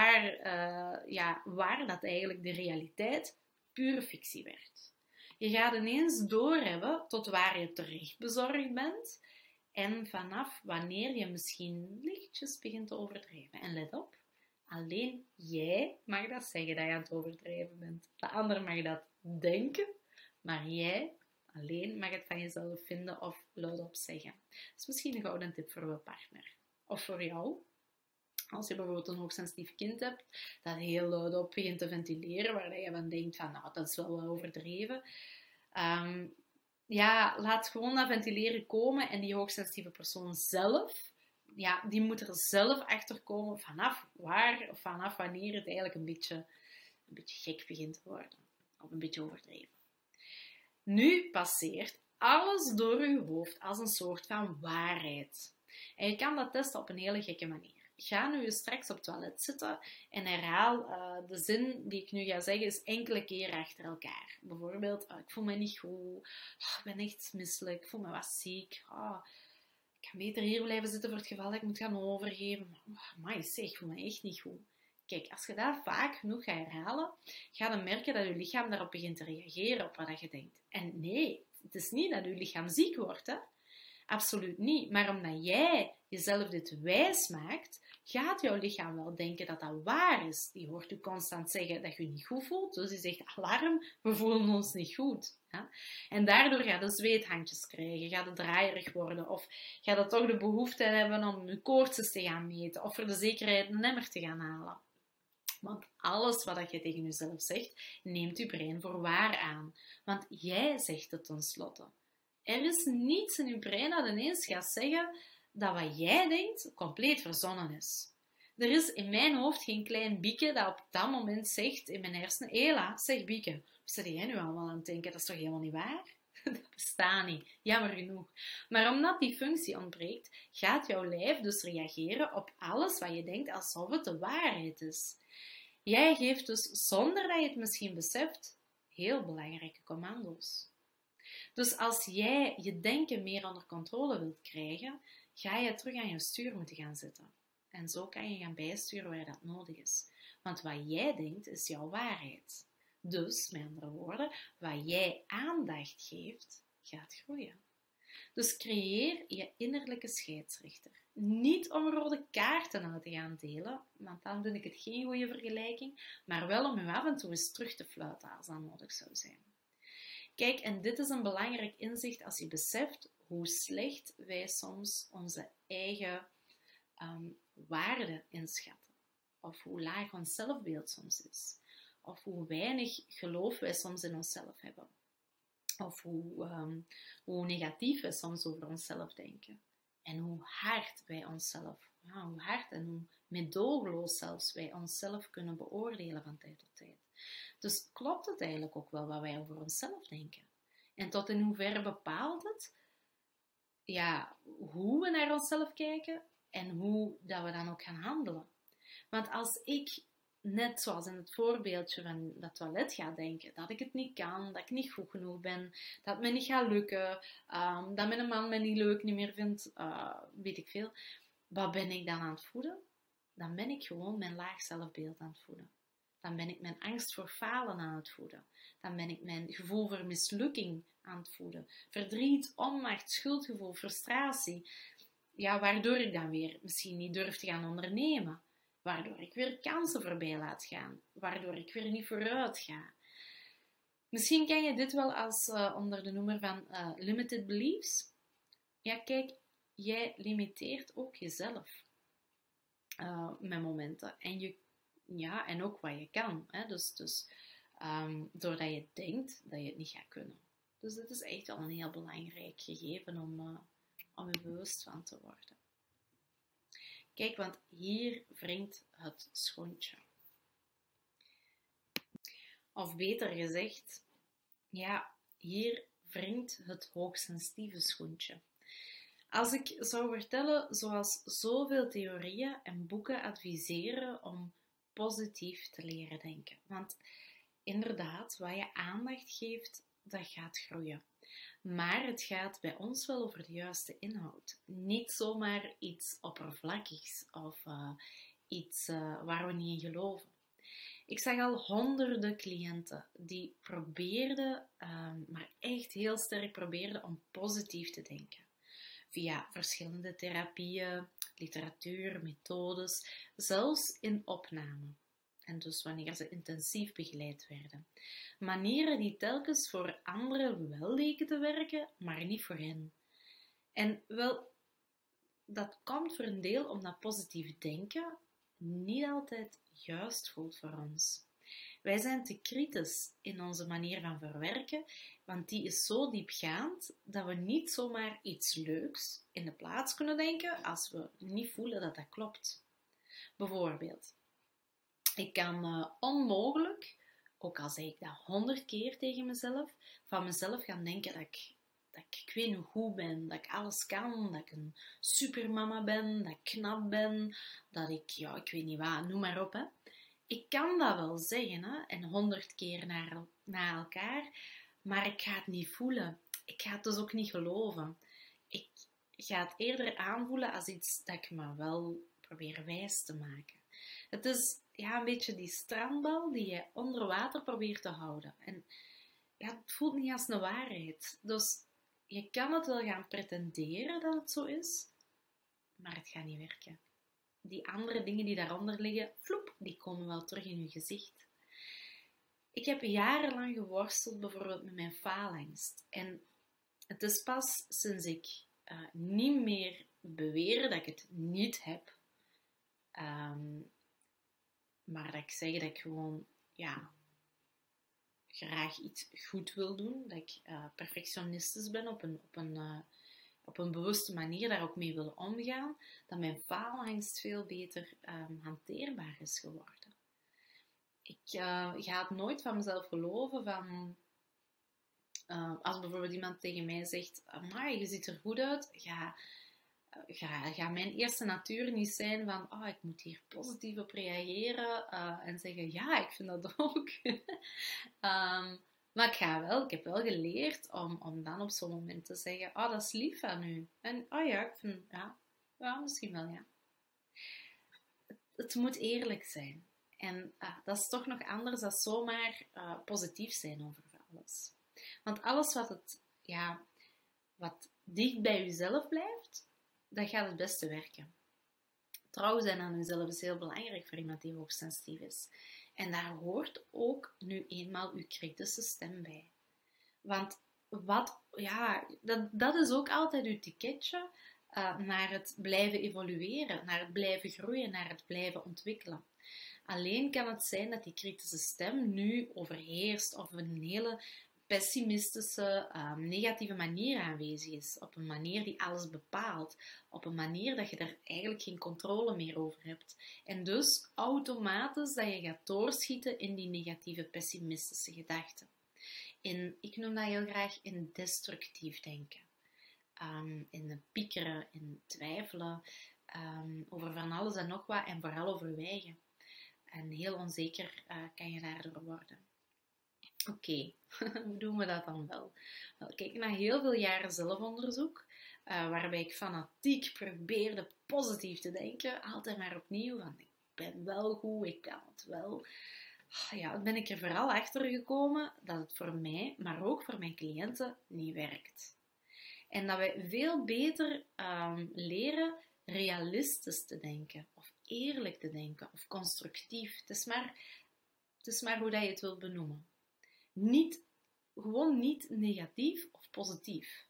waar dat eigenlijk de realiteit pure fictie werd. Je gaat ineens doorhebben tot waar je terecht bezorgd bent en vanaf wanneer je misschien lichtjes begint te overdrijven. En let op, alleen jij mag dat zeggen dat je aan het overdrijven bent. De ander mag dat denken, maar jij alleen mag het van jezelf vinden of luidop zeggen. Dat is misschien een gouden tip voor uw partner. Of voor jou. Als je bijvoorbeeld een hoogsensitief kind hebt dat heel luid op begint te ventileren, waar je van denkt van, nou, dat is wel wat overdreven. Ja, laat gewoon dat ventileren komen en die hoogsensitieve persoon zelf, ja, die moet er zelf achter komen vanaf waar of vanaf wanneer het eigenlijk een beetje gek begint te worden. Of een beetje overdreven. Nu passeert alles door je hoofd als een soort van waarheid. En je kan dat testen op een hele gekke manier. Ga nu straks op het toilet zitten en herhaal de zin die ik nu ga zeggen is enkele keren achter elkaar. Bijvoorbeeld, ik voel me niet goed, ik ben echt misselijk, ik voel me wat ziek, ik kan beter hier blijven zitten voor het geval dat ik moet gaan overgeven. Maar zeg, ik voel me echt niet goed. Kijk, als je dat vaak genoeg gaat herhalen, ga je merken dat je lichaam daarop begint te reageren op wat je denkt. En nee, het is niet dat je lichaam ziek wordt, hè? Absoluut niet. Maar omdat jij jezelf dit wijs maakt, gaat jouw lichaam wel denken dat dat waar is. Die hoort u constant zeggen dat je je niet goed voelt. Dus die zegt, alarm, we voelen ons niet goed. Ja? En daardoor gaat je zweethandjes krijgen, gaat het draaierig worden. Of gaat je toch de behoefte hebben om je koorts te gaan meten. Of voor de zekerheid een emmer te gaan halen. Want alles wat je tegen jezelf zegt, neemt je brein voor waar aan. Want jij zegt het tenslotte. Er is niets in je brein dat ineens gaat zeggen dat wat jij denkt compleet verzonnen is. Er is in mijn hoofd geen klein bieke dat op dat moment zegt in mijn hersenen, Ela, zeg bieke, wat zit jij nu allemaal aan het denken? Dat is toch helemaal niet waar? Dat bestaat niet, jammer genoeg. Maar omdat die functie ontbreekt, gaat jouw lijf dus reageren op alles wat je denkt alsof het de waarheid is. Jij geeft dus, zonder dat je het misschien beseft, heel belangrijke commando's. Dus als jij je denken meer onder controle wilt krijgen, ga je terug aan je stuur moeten gaan zitten. En zo kan je gaan bijsturen waar dat nodig is. Want wat jij denkt, is jouw waarheid. Dus, met andere woorden, wat jij aandacht geeft, gaat groeien. Dus creëer je innerlijke scheidsrechter. Niet om rode kaarten uit te gaan delen, want dan vind ik het geen goede vergelijking, maar wel om je af en toe eens terug te fluiten als dat nodig zou zijn. Kijk, en dit is een belangrijk inzicht als je beseft hoe slecht wij soms onze eigen waarde inschatten. Of hoe laag ons zelfbeeld soms is. Of hoe weinig geloof wij soms in onszelf hebben. Of hoe negatief wij soms over onszelf denken. En hoe hard wij onszelf, hoe hard en hoe meedogenloos zelfs wij onszelf kunnen beoordelen van tijd tot tijd. Dus klopt het eigenlijk ook wel wat wij over onszelf denken? En tot in hoeverre bepaalt het hoe we naar onszelf kijken en hoe dat we dan ook gaan handelen? Want als ik, net zoals in het voorbeeldje van dat toilet, ga denken dat ik het niet kan, dat ik niet goed genoeg ben, dat het me niet gaat lukken, dat mijn man me niet leuk niet meer vindt, weet ik veel. Wat ben ik dan aan het voeden? Dan ben ik gewoon mijn laag zelfbeeld aan het voeden. Dan ben ik mijn angst voor falen aan het voeden. Dan ben ik mijn gevoel voor mislukking aan het voeden. Verdriet, onmacht, schuldgevoel, frustratie. Ja, waardoor ik dan weer misschien niet durf te gaan ondernemen. Waardoor ik weer kansen voorbij laat gaan. Waardoor ik weer niet vooruit ga. Misschien ken je dit wel als onder de noemer van limited beliefs. Ja, kijk, jij limiteert ook jezelf met momenten. En ook wat je kan. Hè? Dus doordat je denkt dat je het niet gaat kunnen. Dus dit is echt wel een heel belangrijk gegeven om je bewust van te worden. Kijk, want hier wringt het schoentje. Of beter gezegd, hier wringt het hoogsensitieve schoentje. Als ik zou vertellen, zoals zoveel theorieën en boeken adviseren om positief te leren denken. Want inderdaad, wat je aandacht geeft, dat gaat groeien. Maar het gaat bij ons wel over de juiste inhoud. Niet zomaar iets oppervlakkigs of iets waar we niet in geloven. Ik zag al honderden cliënten die probeerden, maar echt heel sterk probeerden om positief te denken. Via verschillende therapieën, literatuur, methodes, zelfs in opname. En dus wanneer ze intensief begeleid werden. Manieren die telkens voor anderen wel leken te werken, maar niet voor hen. En wel, dat komt voor een deel omdat positief denken niet altijd juist voelt voor ons. Wij zijn te kritisch in onze manier van verwerken, want die is zo diepgaand dat we niet zomaar iets leuks in de plaats kunnen denken als we niet voelen dat dat klopt. Bijvoorbeeld, ik kan onmogelijk, ook al zeg ik dat 100 keer tegen mezelf, van mezelf gaan denken dat ik weet niet hoe goed ben, dat ik alles kan, dat ik een supermama ben, dat ik knap ben, dat ik, ja, ik weet niet wat, noem maar op, hè. Ik kan dat wel zeggen, hè, en 100 keer na elkaar, maar ik ga het niet voelen. Ik ga het dus ook niet geloven. Ik ga het eerder aanvoelen als iets dat ik me wel probeer wijs te maken. Het is ja, een beetje die strandbal die je onder water probeert te houden. En ja, het voelt niet als een waarheid. Dus je kan het wel gaan pretenderen dat het zo is, maar het gaat niet werken. Die andere dingen die daaronder liggen, vloep, die komen wel terug in je gezicht. Ik heb jarenlang geworsteld bijvoorbeeld met mijn faalangst. En het is pas sinds ik niet meer beweer dat ik het niet heb, maar dat ik zeg dat ik gewoon ja, graag iets goed wil doen, dat ik perfectionistisch ben op een bewuste manier daar ook mee wil omgaan, dat mijn faalangst veel beter hanteerbaar is geworden. Ik ga het nooit van mezelf geloven van... als bijvoorbeeld iemand tegen mij zegt, amai, je ziet er goed uit, ga mijn eerste natuur niet zijn van, ik moet hier positief op reageren en zeggen, ja, ik vind dat ook. Maar ik heb wel geleerd om dan op zo'n moment te zeggen, dat is lief van u. En ja, ik vind, ja, misschien wel, ja. Het moet eerlijk zijn. En dat is toch nog anders dan zomaar positief zijn over alles. Want alles wat dicht bij jezelf blijft, dat gaat het beste werken. Trouw zijn aan jezelf is heel belangrijk voor iemand die hoogsensitief is. En daar hoort ook nu eenmaal uw kritische stem bij. Want dat is ook altijd uw ticketje naar het blijven evolueren, naar het blijven groeien, naar het blijven ontwikkelen. Alleen kan het zijn dat die kritische stem nu overheerst of een hele pessimistische, negatieve manier aanwezig is. Op een manier die alles bepaalt. Op een manier dat je daar eigenlijk geen controle meer over hebt. En dus automatisch dat je gaat doorschieten in die negatieve, pessimistische gedachten. Ik noem dat heel graag in destructief denken. In piekeren, in twijfelen, over van alles en nog wat en vooral overwegen. En heel onzeker kan je daardoor worden. Oké, hoe doen we dat dan wel? Wel, kijk, na heel veel jaren zelfonderzoek, waarbij ik fanatiek probeerde positief te denken, altijd maar opnieuw van ik ben wel goed, ik kan het wel. Ja, ben ik er vooral achter gekomen dat het voor mij, maar ook voor mijn cliënten, niet werkt. En dat wij veel beter leren realistisch te denken, of eerlijk te denken, of constructief. Het is maar hoe dat je het wilt benoemen. Gewoon niet negatief of positief.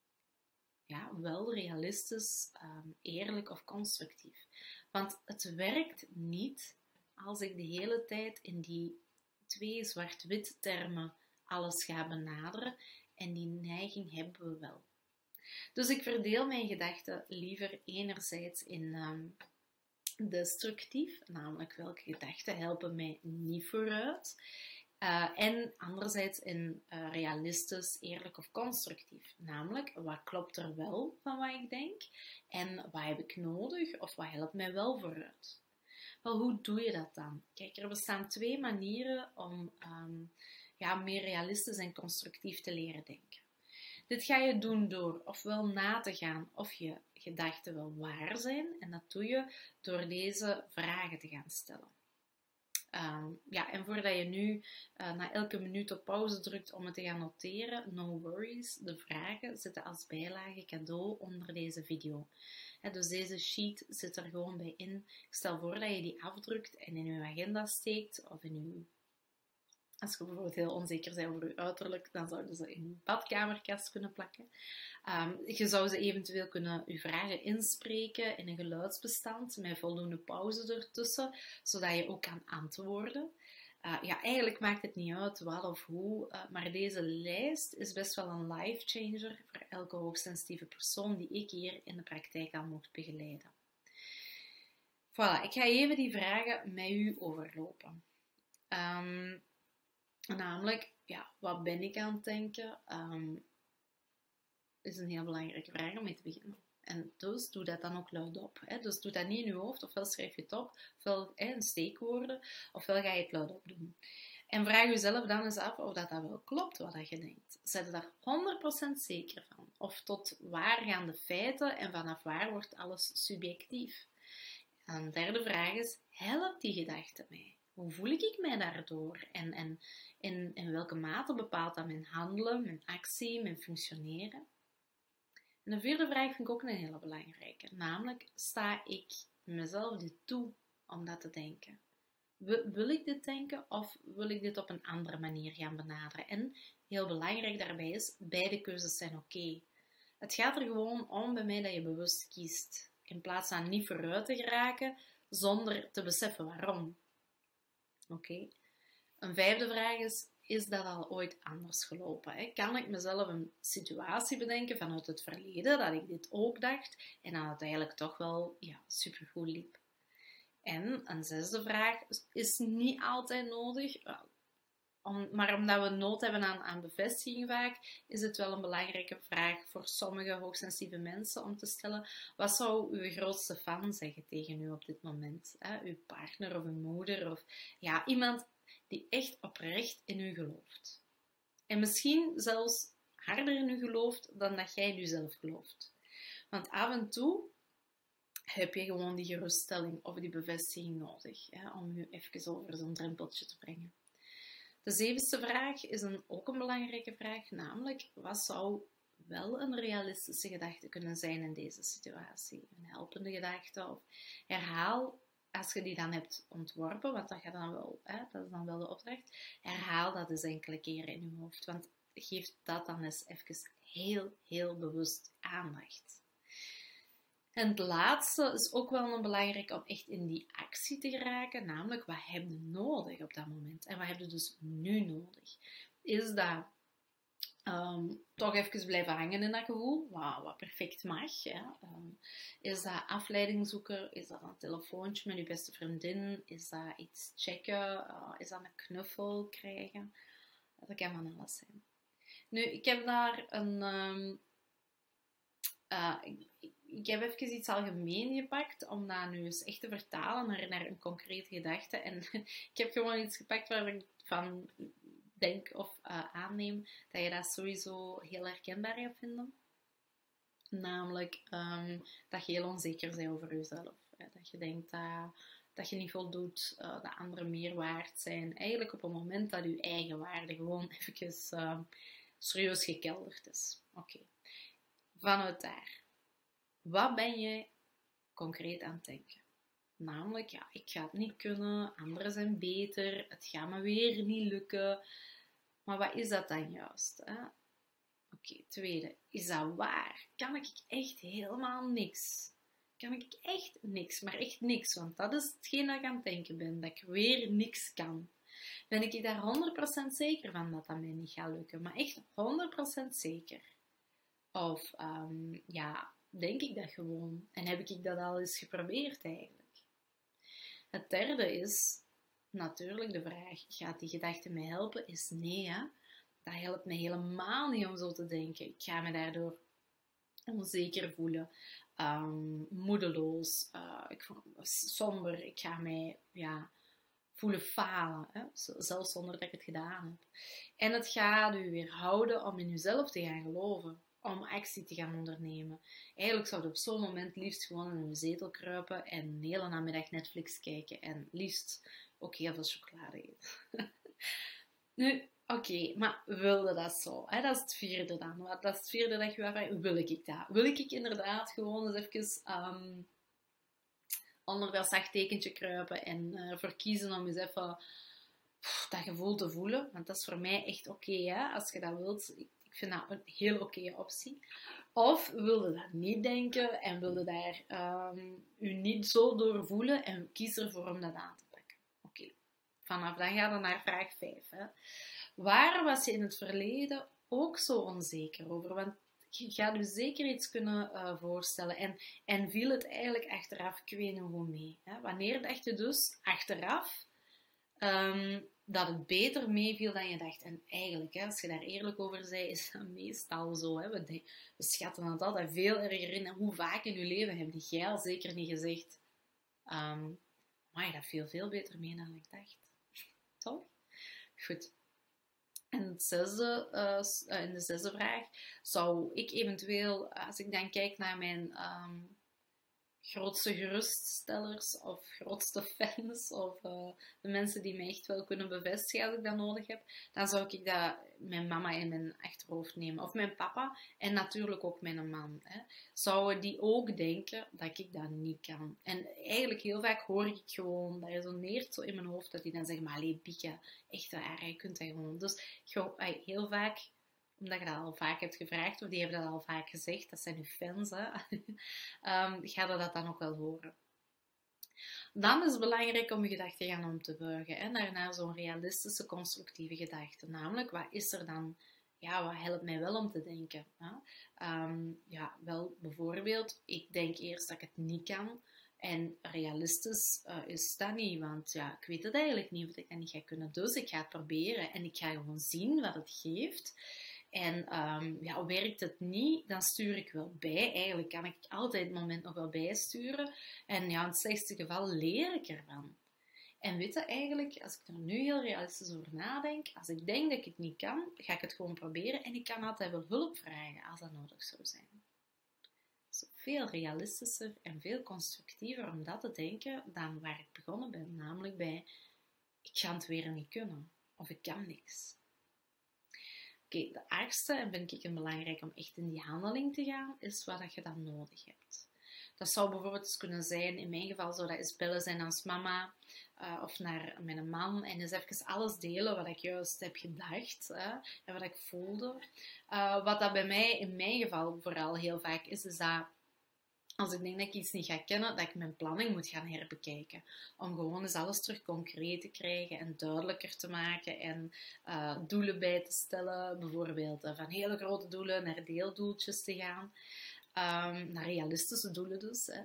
Ja, wel realistisch, eerlijk of constructief. Want het werkt niet als ik de hele tijd in die 2 zwart-wit termen alles ga benaderen. En die neiging hebben we wel. Dus ik verdeel mijn gedachten liever enerzijds in destructief, namelijk welke gedachten helpen mij niet vooruit. En anderzijds in realistisch, eerlijk of constructief. Namelijk, wat klopt er wel van wat ik denk? En wat heb ik nodig? Of wat helpt mij wel vooruit? Wel, hoe doe je dat dan? Kijk, er bestaan 2 manieren om meer realistisch en constructief te leren denken. Dit ga je doen door ofwel na te gaan of je gedachten wel waar zijn. En dat doe je door deze vragen te gaan stellen. En voordat je nu na elke minuut op pauze drukt om het te gaan noteren, no worries. De vragen zitten als bijlage cadeau onder deze video. Dus deze sheet zit er gewoon bij in. Ik stel voor dat je die afdrukt en in je agenda steekt of in Als je bijvoorbeeld heel onzeker bent over je uiterlijk, dan zouden ze in je badkamerkast kunnen plakken. Je zou ze eventueel kunnen je vragen inspreken in een geluidsbestand met voldoende pauze ertussen, zodat je ook kan antwoorden. Ja, eigenlijk maakt het niet uit wat of hoe, maar deze lijst is best wel een life changer voor elke hoogsensitieve persoon die ik hier in de praktijk al mocht begeleiden. Voilà, ik ga even die vragen met u overlopen. Namelijk, ja, wat ben ik aan het denken? Is een heel belangrijke vraag om mee te beginnen. En dus doe dat dan ook luidop. Hè? Dus doe dat niet in je hoofd, ofwel schrijf je het op, ofwel een steekwoorden, ofwel ga je het luidop doen. En vraag jezelf dan eens af of dat wel klopt wat je denkt. Zet je daar 100% zeker van? Of tot waar gaan de feiten en vanaf waar wordt alles subjectief? En een derde vraag is, helpt die gedachte mij? Hoe voel ik mij daardoor? En in welke mate bepaalt dat mijn handelen, mijn actie, mijn functioneren? En de vierde vraag vind ik ook een hele belangrijke. Namelijk, sta ik mezelf dit toe om dat te denken? Wil ik dit denken of wil ik dit op een andere manier gaan benaderen? En heel belangrijk daarbij is, beide keuzes zijn oké. Het gaat er gewoon om bij mij dat je bewust kiest. In plaats van niet vooruit te geraken zonder te beseffen waarom. Oké. Een vijfde vraag is dat al ooit anders gelopen? Hè? Kan ik mezelf een situatie bedenken vanuit het verleden dat ik dit ook dacht en dat het eigenlijk toch wel supergoed liep? En een zesde vraag is niet altijd nodig, maar omdat we nood hebben aan bevestiging vaak, is het wel een belangrijke vraag voor sommige hoogsensitieve mensen om te stellen. Wat zou uw grootste fan zeggen tegen u op dit moment? Uw partner of uw moeder of iemand die echt oprecht in u gelooft. En misschien zelfs harder in u gelooft dan dat jij in jezelf gelooft. Want af en toe heb je gewoon die geruststelling of die bevestiging nodig om je even over zo'n drempeltje te brengen. De zevende vraag is ook een belangrijke vraag, namelijk wat zou wel een realistische gedachte kunnen zijn in deze situatie? Een helpende gedachte of herhaal, als je die dan hebt ontworpen, want dat gaat dan wel, dat is dan wel de opdracht, herhaal dat eens enkele keren in je hoofd, want geef dat dan eens even heel, heel bewust aandacht. En het laatste is ook wel een belangrijk om echt in die actie te geraken, namelijk wat heb je nodig op dat moment en wat heb je dus nu nodig? Is dat toch even blijven hangen in dat gevoel, wat perfect mag? Is dat afleiding zoeken? Is dat een telefoontje met je beste vriendin? Is dat iets checken? Is dat een knuffel krijgen? Dat kan van alles zijn. Nu, ik heb daar ik heb even iets algemeen gepakt om dat nu eens echt te vertalen naar een concrete gedachte. En ik heb gewoon iets gepakt waar ik van denk of aanneem dat je dat sowieso heel herkenbaar gaat vinden. Namelijk dat je heel onzeker bent over jezelf. Dat je denkt dat je niet voldoet, dat anderen meer waard zijn. Eigenlijk op het moment dat je eigen waarde gewoon even serieus gekelderd is. Oké. Vanuit daar. Wat ben je concreet aan het denken? Namelijk, ik ga het niet kunnen, anderen zijn beter, het gaat me weer niet lukken. Maar wat is dat dan juist? Oké, tweede, is dat waar? Kan ik echt helemaal niks? Kan ik echt niks, maar echt niks? Want dat is hetgeen dat ik aan het denken ben, dat ik weer niks kan. Ben ik daar 100% zeker van dat mij niet gaat lukken? Maar echt 100% zeker? Of, denk ik dat gewoon? En heb ik dat al eens geprobeerd eigenlijk? Het derde is natuurlijk de vraag, gaat die gedachte mij helpen? Is nee, hè? Dat helpt me helemaal niet om zo te denken. Ik ga me daardoor onzeker voelen, moedeloos, somber. Ik ga mij voelen falen, hè? Zelfs zonder dat ik het gedaan heb. En het gaat u weerhouden om in uzelf te gaan geloven. Om actie te gaan ondernemen. Eigenlijk zou je op zo'n moment liefst gewoon in een zetel kruipen en de hele namiddag Netflix kijken en liefst ook heel veel chocolade eten. Nu, oké, maar wilde dat zo? Hè? Dat is het vierde dan. Dat is het vierde dat je afvraagt, wil ik dat? Wil ik inderdaad gewoon eens even onder dat zacht tekentje kruipen en verkiezen om eens even dat gevoel te voelen. Want dat is voor mij echt oké, hè? Als je dat wilt. Ik vind dat een heel oké optie. Of wilde dat niet denken en wilde daar u niet zo door voelen en kies ervoor om dat aan te pakken. Oké. Vanaf dan gaan we naar vraag 5. Hè? Waar was je in het verleden ook zo onzeker over? Want je gaat je zeker iets kunnen voorstellen. En viel het eigenlijk achteraf, ik weet niet hoe mee. Hè? Wanneer dacht je dus achteraf dat het beter meeviel dan je dacht? En eigenlijk, hè, als je daar eerlijk over bent, is dat meestal zo. Hè? We schatten het altijd veel erger in. En hoe vaak in je leven heb jij al zeker niet gezegd, maar dat viel veel beter mee dan ik dacht. Toch? Goed. En in de zesde vraag zou ik eventueel, als ik dan kijk naar mijn grootste geruststellers of grootste fans of de mensen die mij echt wel kunnen bevestigen als ik dat nodig heb, dan zou ik dat mijn mama in mijn achterhoofd nemen. Of mijn papa en natuurlijk ook mijn man. Hè. Zouden die ook denken dat ik dat niet kan? En eigenlijk heel vaak hoor ik gewoon, dat resoneert zo in mijn hoofd, dat die dan zeggen, maar allee, Bieke, echt waar, je kunt dat gewoon. Dus heel vaak, omdat je dat al vaak hebt gevraagd, of die hebben dat al vaak gezegd, dat zijn uw fans, hè, ga je dat dan ook wel horen. Dan is het belangrijk om je gedachtegang om te buigen, hè, naar zo'n realistische, constructieve gedachte. Namelijk, wat is er dan, ja, wat helpt mij wel om te denken? Hè? Ja, wel, bijvoorbeeld, ik denk eerst dat ik het niet kan. En realistisch is dat niet, want ja, ik weet het eigenlijk niet of ik dat niet ga kunnen. Dus ik ga het proberen en ik ga gewoon zien wat het geeft. En ja, werkt het niet, dan stuur ik wel bij. Eigenlijk kan ik altijd het moment nog wel bijsturen. En ja, in het slechtste geval leer ik ervan. En weet je, eigenlijk, als ik er nu heel realistisch over nadenk, als ik denk dat ik het niet kan, ga ik het gewoon proberen. En ik kan altijd wel hulp vragen als dat nodig zou zijn. Dus veel realistischer en veel constructiever om dat te denken dan waar ik begonnen ben. Namelijk bij, ik ga het weer niet kunnen. Of ik kan niks. Oké, de achtste, en vind ik het belangrijk om echt in die handeling te gaan, is wat je dan nodig hebt. Dat zou bijvoorbeeld eens kunnen zijn, in mijn geval zou dat eens bellen zijn als mama of naar mijn man en eens even alles delen wat ik juist heb gedacht en wat ik voelde. Wat dat bij mij, in mijn geval vooral heel vaak is dat als ik denk dat ik iets niet ga kennen, dat ik mijn planning moet gaan herbekijken. Om gewoon eens alles terug concreet te krijgen en duidelijker te maken en doelen bij te stellen. Bijvoorbeeld van hele grote doelen naar deeldoeltjes te gaan. Naar realistische doelen dus. Hè.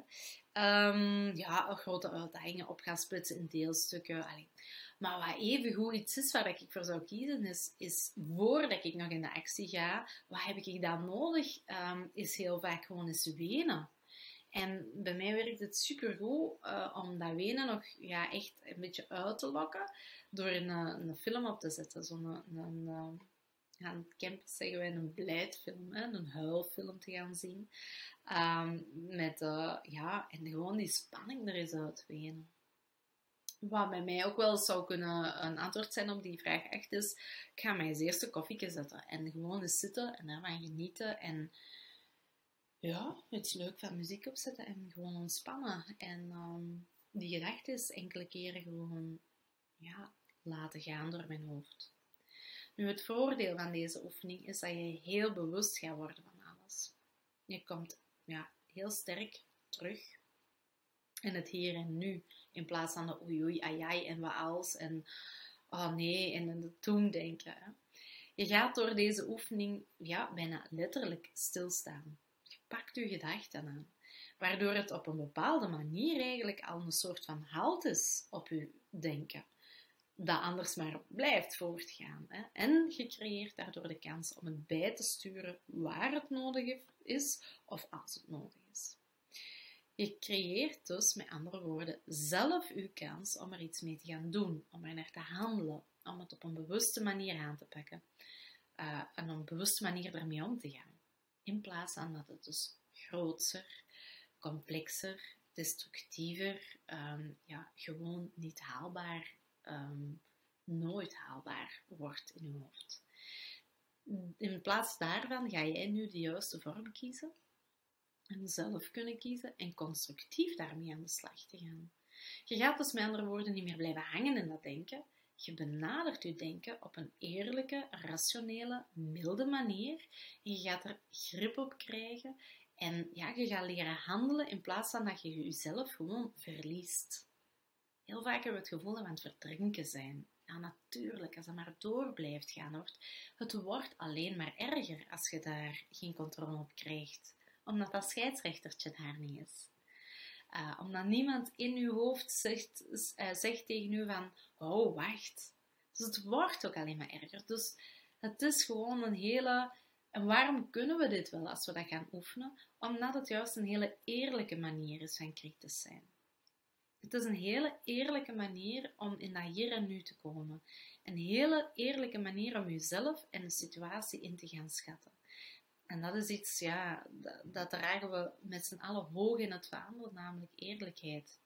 Ja, grote uitdagingen op gaan splitsen in deelstukken. Allee. Maar wat even goed iets is waar ik voor zou kiezen, is voordat ik nog in de actie ga, wat heb ik dan nodig, is heel vaak gewoon eens wenen. En bij mij werkt het supergoed om dat wenen nog ja, echt een beetje uit te lokken door een film op te zetten. Ja, in het campus zeggen wij een blijdfilm, hè, een huilfilm te gaan zien. Ja, en gewoon die spanning er eens uit wenen. Wat bij mij ook wel zou kunnen een antwoord zijn op die vraag echt is, ik ga mij eens eerst een koffietje zetten en gewoon eens zitten en daarvan genieten en ja, iets leuk van muziek opzetten en gewoon ontspannen. En die gedachten enkele keren gewoon ja, laten gaan door mijn hoofd. Nu, het voordeel van deze oefening is dat je heel bewust gaat worden van alles. Je komt ja, heel sterk terug in het hier en nu. In plaats van de oei oei ai ai en wat als en oh nee en in de toen denken. Hè. Je gaat door deze oefening ja, bijna letterlijk stilstaan. Je pakt je gedachten aan. Waardoor het op een bepaalde manier eigenlijk al een soort van halt is op je denken. Dat anders maar blijft voortgaan. Hè? En je creëert daardoor de kans om het bij te sturen waar het nodig is of als het nodig is. Je creëert dus, met andere woorden, zelf je kans om er iets mee te gaan doen, om er naar te handelen, om het op een bewuste manier aan te pakken en op een bewuste manier ermee om te gaan. In plaats van dat het dus groter, complexer, destructiever, ja, gewoon niet haalbaar nooit haalbaar wordt in je hoofd. In plaats daarvan ga jij nu de juiste vorm kiezen en zelf kunnen kiezen en constructief daarmee aan de slag te gaan. Je gaat dus met andere woorden niet meer blijven hangen in dat denken Je benadert je denken op een eerlijke, rationele, milde manier. En je gaat er grip op krijgen. En ja, je gaat leren handelen in plaats van dat je jezelf gewoon verliest. Heel vaak hebben we het gevoel dat we aan het verdrinken zijn. Ja, natuurlijk, als dat maar door blijft gaan. Het wordt alleen maar erger als je daar geen controle op krijgt. Omdat dat scheidsrechtertje daar niet is. Omdat niemand in je hoofd zegt tegen je van, oh, wacht. Dus het wordt ook alleen maar erger. Dus het is gewoon een hele... En waarom kunnen we dit wel als we dat gaan oefenen? Omdat het juist een hele eerlijke manier is van kritisch zijn. Het is een hele eerlijke manier om in dat hier en nu te komen. Een hele eerlijke manier om jezelf en de situatie in te gaan schatten. En dat is iets, ja, dat dragen we met z'n allen hoog in het vaandel, namelijk eerlijkheid.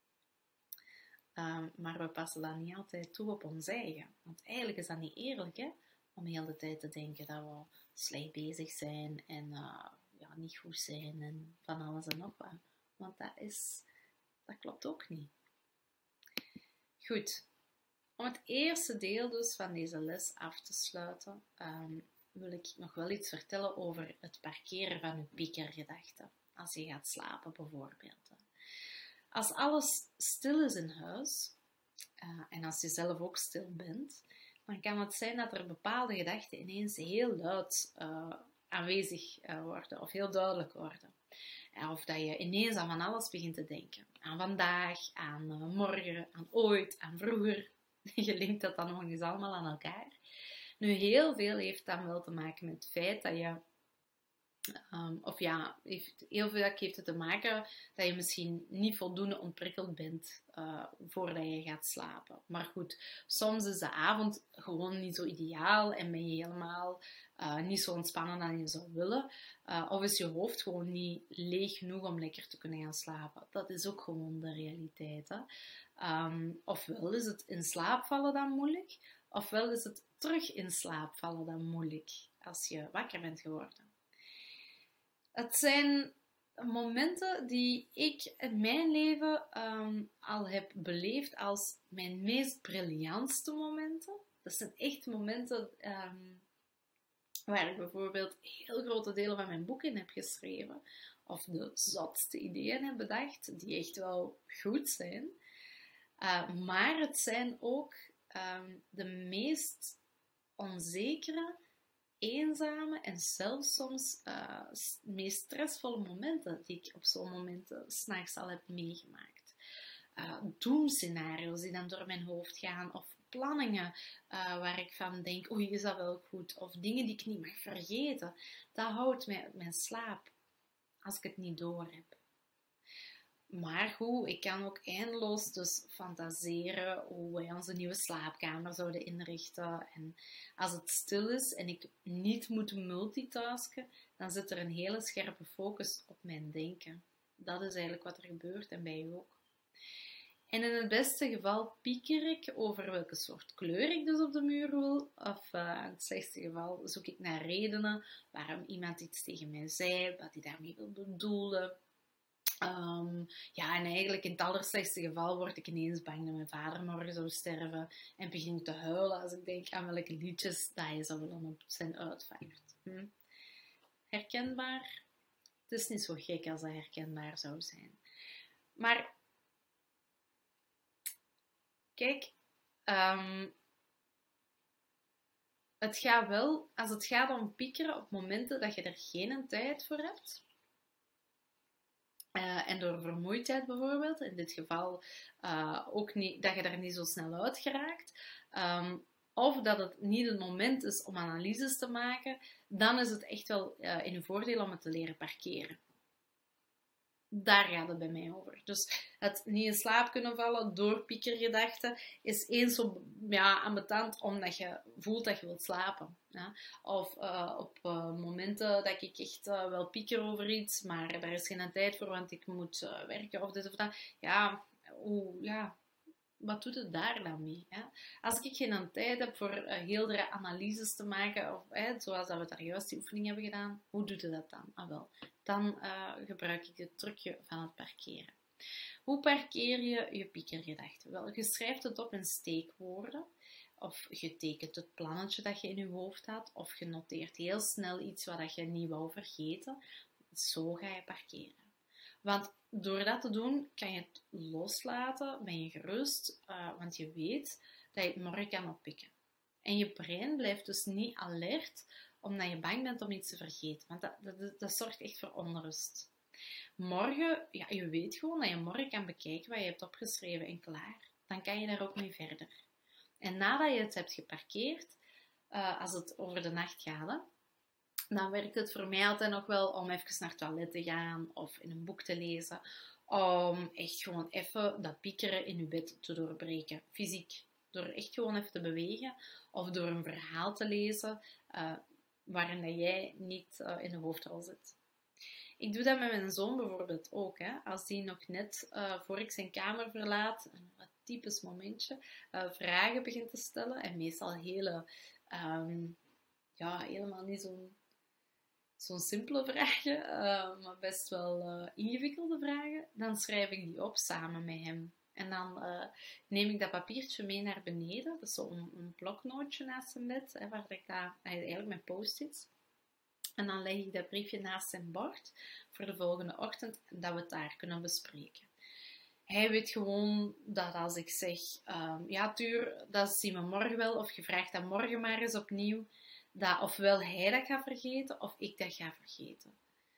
Maar we passen dat niet altijd toe op ons eigen. Want eigenlijk is dat niet eerlijk, hè? Om heel de tijd te denken dat we slecht bezig zijn en ja, niet goed zijn en van alles en nog wat. Want dat klopt ook niet. Goed. Om het eerste deel dus van deze les af te sluiten, wil ik nog wel iets vertellen over het parkeren van je piekergedachten. Als je gaat slapen bijvoorbeeld. Als alles stil is in huis, en als je zelf ook stil bent, dan kan het zijn dat er bepaalde gedachten ineens heel luid aanwezig worden of heel duidelijk worden. Of dat je ineens aan van alles begint te denken. Aan vandaag, aan morgen, aan ooit, aan vroeger. Je linkt dat dan nog eens allemaal aan elkaar. Nu, heel veel heeft dan wel te maken met het feit dat je... heel veel heeft het te maken dat je misschien niet voldoende ontprikkeld bent voordat je gaat slapen. Maar goed, soms is de avond gewoon niet zo ideaal en ben je helemaal niet zo ontspannen dan je zou willen. Of is je hoofd gewoon niet leeg genoeg om lekker te kunnen gaan slapen. Dat is ook gewoon de realiteit. Hè? Ofwel is het in slaap vallen dan moeilijk, ofwel is het terug in slaap vallen dan moeilijk als je wakker bent geworden. Het zijn momenten die ik in mijn leven al heb beleefd als mijn meest briljantste momenten. Dat zijn echt momenten waar ik bijvoorbeeld heel grote delen van mijn boek in heb geschreven. Of de zotste ideeën heb bedacht, die echt wel goed zijn. Maar het zijn ook de meest onzekere, eenzame en zelfs soms meest stressvolle momenten die ik op zo'n momenten 's nachts al heb meegemaakt. Doemscenario's die dan door mijn hoofd gaan of planningen waar ik van denk, oei, is dat wel goed? Of dingen die ik niet mag vergeten. Dat houdt mij uit mijn slaap als ik het niet door heb. Maar goed, ik kan ook eindeloos dus fantaseren hoe wij onze nieuwe slaapkamer zouden inrichten. En als het stil is en ik niet moet multitasken, dan zit er een hele scherpe focus op mijn denken. Dat is eigenlijk wat er gebeurt en bij u ook. En in het beste geval pieker ik over welke soort kleur ik dus op de muur wil. Of in het slechtste geval zoek ik naar redenen waarom iemand iets tegen mij zei, wat hij daarmee wil bedoelen. Ja, en eigenlijk in het allerslechtste geval word ik ineens bang dat mijn vader morgen zou sterven en begin ik te huilen als ik denk aan welke liedjes dat hij zou willen op zijn uitvaart. Herkenbaar? Het is niet zo gek als dat herkenbaar zou zijn. Maar kijk, het gaat wel, als het gaat om piekeren op momenten dat je er geen tijd voor hebt, en door vermoeidheid bijvoorbeeld, in dit geval ook niet, dat je er niet zo snel uit geraakt, of dat het niet het moment is om analyses te maken, dan is het echt wel in je voordeel om het te leren parkeren. Daar gaat het bij mij over. Dus het niet in slaap kunnen vallen door piekergedachten is eens zo ambetant omdat je voelt dat je wilt slapen. Ja? Of op momenten dat ik echt wel pieker over iets, maar daar is geen tijd voor, want ik moet werken of dit of dat. Wat doet het daar dan mee? Hè? Als ik geen tijd heb voor heel de analyses te maken, of, zoals dat we daar juist die oefening hebben gedaan, hoe doet het dat dan? Dan gebruik ik het trucje van het parkeren. Hoe parkeer je je piekergedachten? Wel, je schrijft het op in steekwoorden. Of je tekent het plannetje dat je in je hoofd had. Of je noteert heel snel iets wat je niet wou vergeten. Zo ga je parkeren. Want door dat te doen, kan je het loslaten, ben je gerust, want je weet dat je het morgen kan oppikken. En je brein blijft dus niet alert, omdat je bang bent om iets te vergeten. Want dat zorgt echt voor onrust. Morgen, ja, je weet gewoon dat je morgen kan bekijken wat je hebt opgeschreven en klaar. Dan kan je daar ook mee verder. En nadat je het hebt geparkeerd, als het over de nacht gaat, dan werkt het voor mij altijd nog wel om even naar het toilet te gaan of in een boek te lezen. Om echt gewoon even dat piekeren in je bed te doorbreken. Fysiek. Door echt gewoon even te bewegen. Of door een verhaal te lezen waarin dat jij niet in de hoofdrol zit. Ik doe dat met mijn zoon bijvoorbeeld ook. Hè. Als hij nog net voor ik zijn kamer verlaat, een typisch momentje, vragen begint te stellen. En meestal helemaal niet zo'n simpele vragen, maar best wel ingewikkelde vragen. Dan schrijf ik die op samen met hem. En dan neem ik dat papiertje mee naar beneden. Dat is zo'n bloknootje naast zijn bed, hè, waar ik eigenlijk met post-its. En dan leg ik dat briefje naast zijn bord voor de volgende ochtend, dat we het daar kunnen bespreken. Hij weet gewoon dat als ik zeg, ja Tuur, dat zien we morgen wel, of je vraagt dat morgen maar eens opnieuw, dat ofwel hij dat gaat vergeten, of ik dat ga vergeten.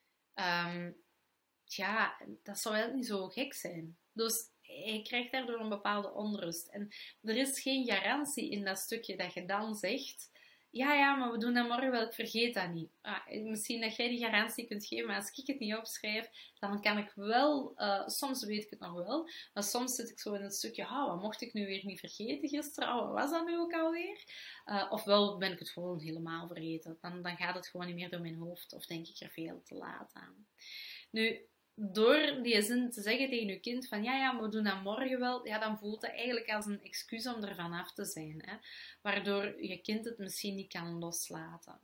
Dat zou wel niet zo gek zijn. Dus hij krijgt daardoor een bepaalde onrust. En er is geen garantie in dat stukje dat je dan zegt, ja, maar we doen dat morgen wel, ik vergeet dat niet. Misschien dat jij die garantie kunt geven, maar als ik het niet opschrijf, dan kan ik wel, soms weet ik het nog wel, maar soms zit ik zo in het stukje, wat mocht ik nu weer niet vergeten gisteren? Wat was dat nu ook alweer? Ofwel ben ik het gewoon helemaal vergeten. Dan gaat het gewoon niet meer door mijn hoofd, of denk ik er veel te laat aan. Nu, door die zin te zeggen tegen je kind van ja, we doen dat morgen wel, ja, dan voelt het eigenlijk als een excuus om ervan af te zijn. Hè? Waardoor je kind het misschien niet kan loslaten.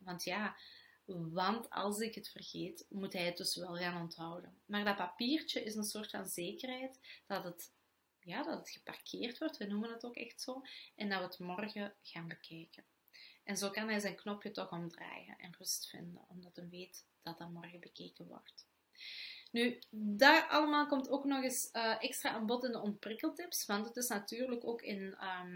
Want als ik het vergeet, moet hij het dus wel gaan onthouden. Maar dat papiertje is een soort van zekerheid dat het geparkeerd wordt, we noemen het ook echt zo, en dat we het morgen gaan bekijken. En zo kan hij zijn knopje toch omdraaien en rust vinden, omdat hij weet dat dat morgen bekeken wordt. Nu, dat allemaal komt ook nog eens extra aan bod in de ontprikkeltips, want het is natuurlijk ook in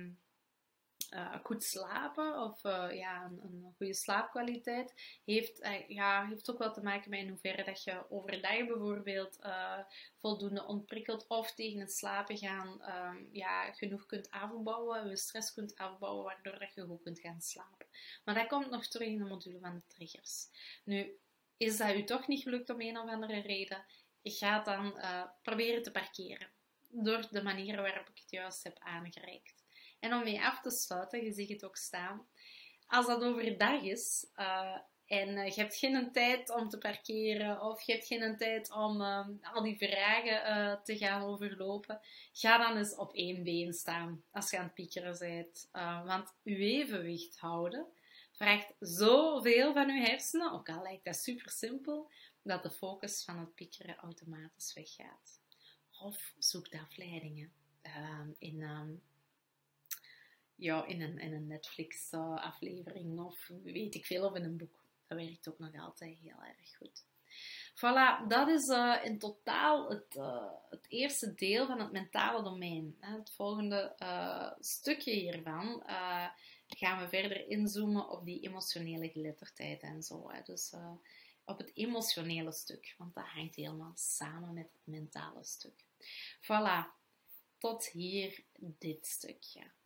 goed slapen of een goede slaapkwaliteit heeft ook wel te maken met in hoeverre dat je overdag bijvoorbeeld voldoende ontprikkeld of tegen het slapen gaan genoeg kunt afbouwen, je stress kunt afbouwen, waardoor dat je goed kunt gaan slapen. Maar dat komt nog terug in de module van de triggers. Nu, is dat u toch niet gelukt om een of andere reden, ga dan proberen te parkeren. Door de manieren waarop ik het juist heb aangereikt. En om mee af te sluiten, je ziet het ook staan. Als dat overdag is en je hebt geen tijd om te parkeren of je hebt geen tijd om al die vragen te gaan overlopen, ga dan eens op één been staan als je aan het piekeren bent. Want je evenwicht houden vraagt zoveel van je hersenen, ook al lijkt dat super simpel, dat de focus van het piekeren automatisch weggaat. Of zoek de afleidingen in een Netflix-aflevering of weet ik veel, of in een boek. Dat werkt ook nog altijd heel erg goed. Voilà, dat is in totaal het eerste deel van het mentale domein. Het volgende stukje hiervan gaan we verder inzoomen op die emotionele geletterdheid en zo. Dus op het emotionele stuk, want dat hangt helemaal samen met het mentale stuk. Voilà, tot hier dit stukje.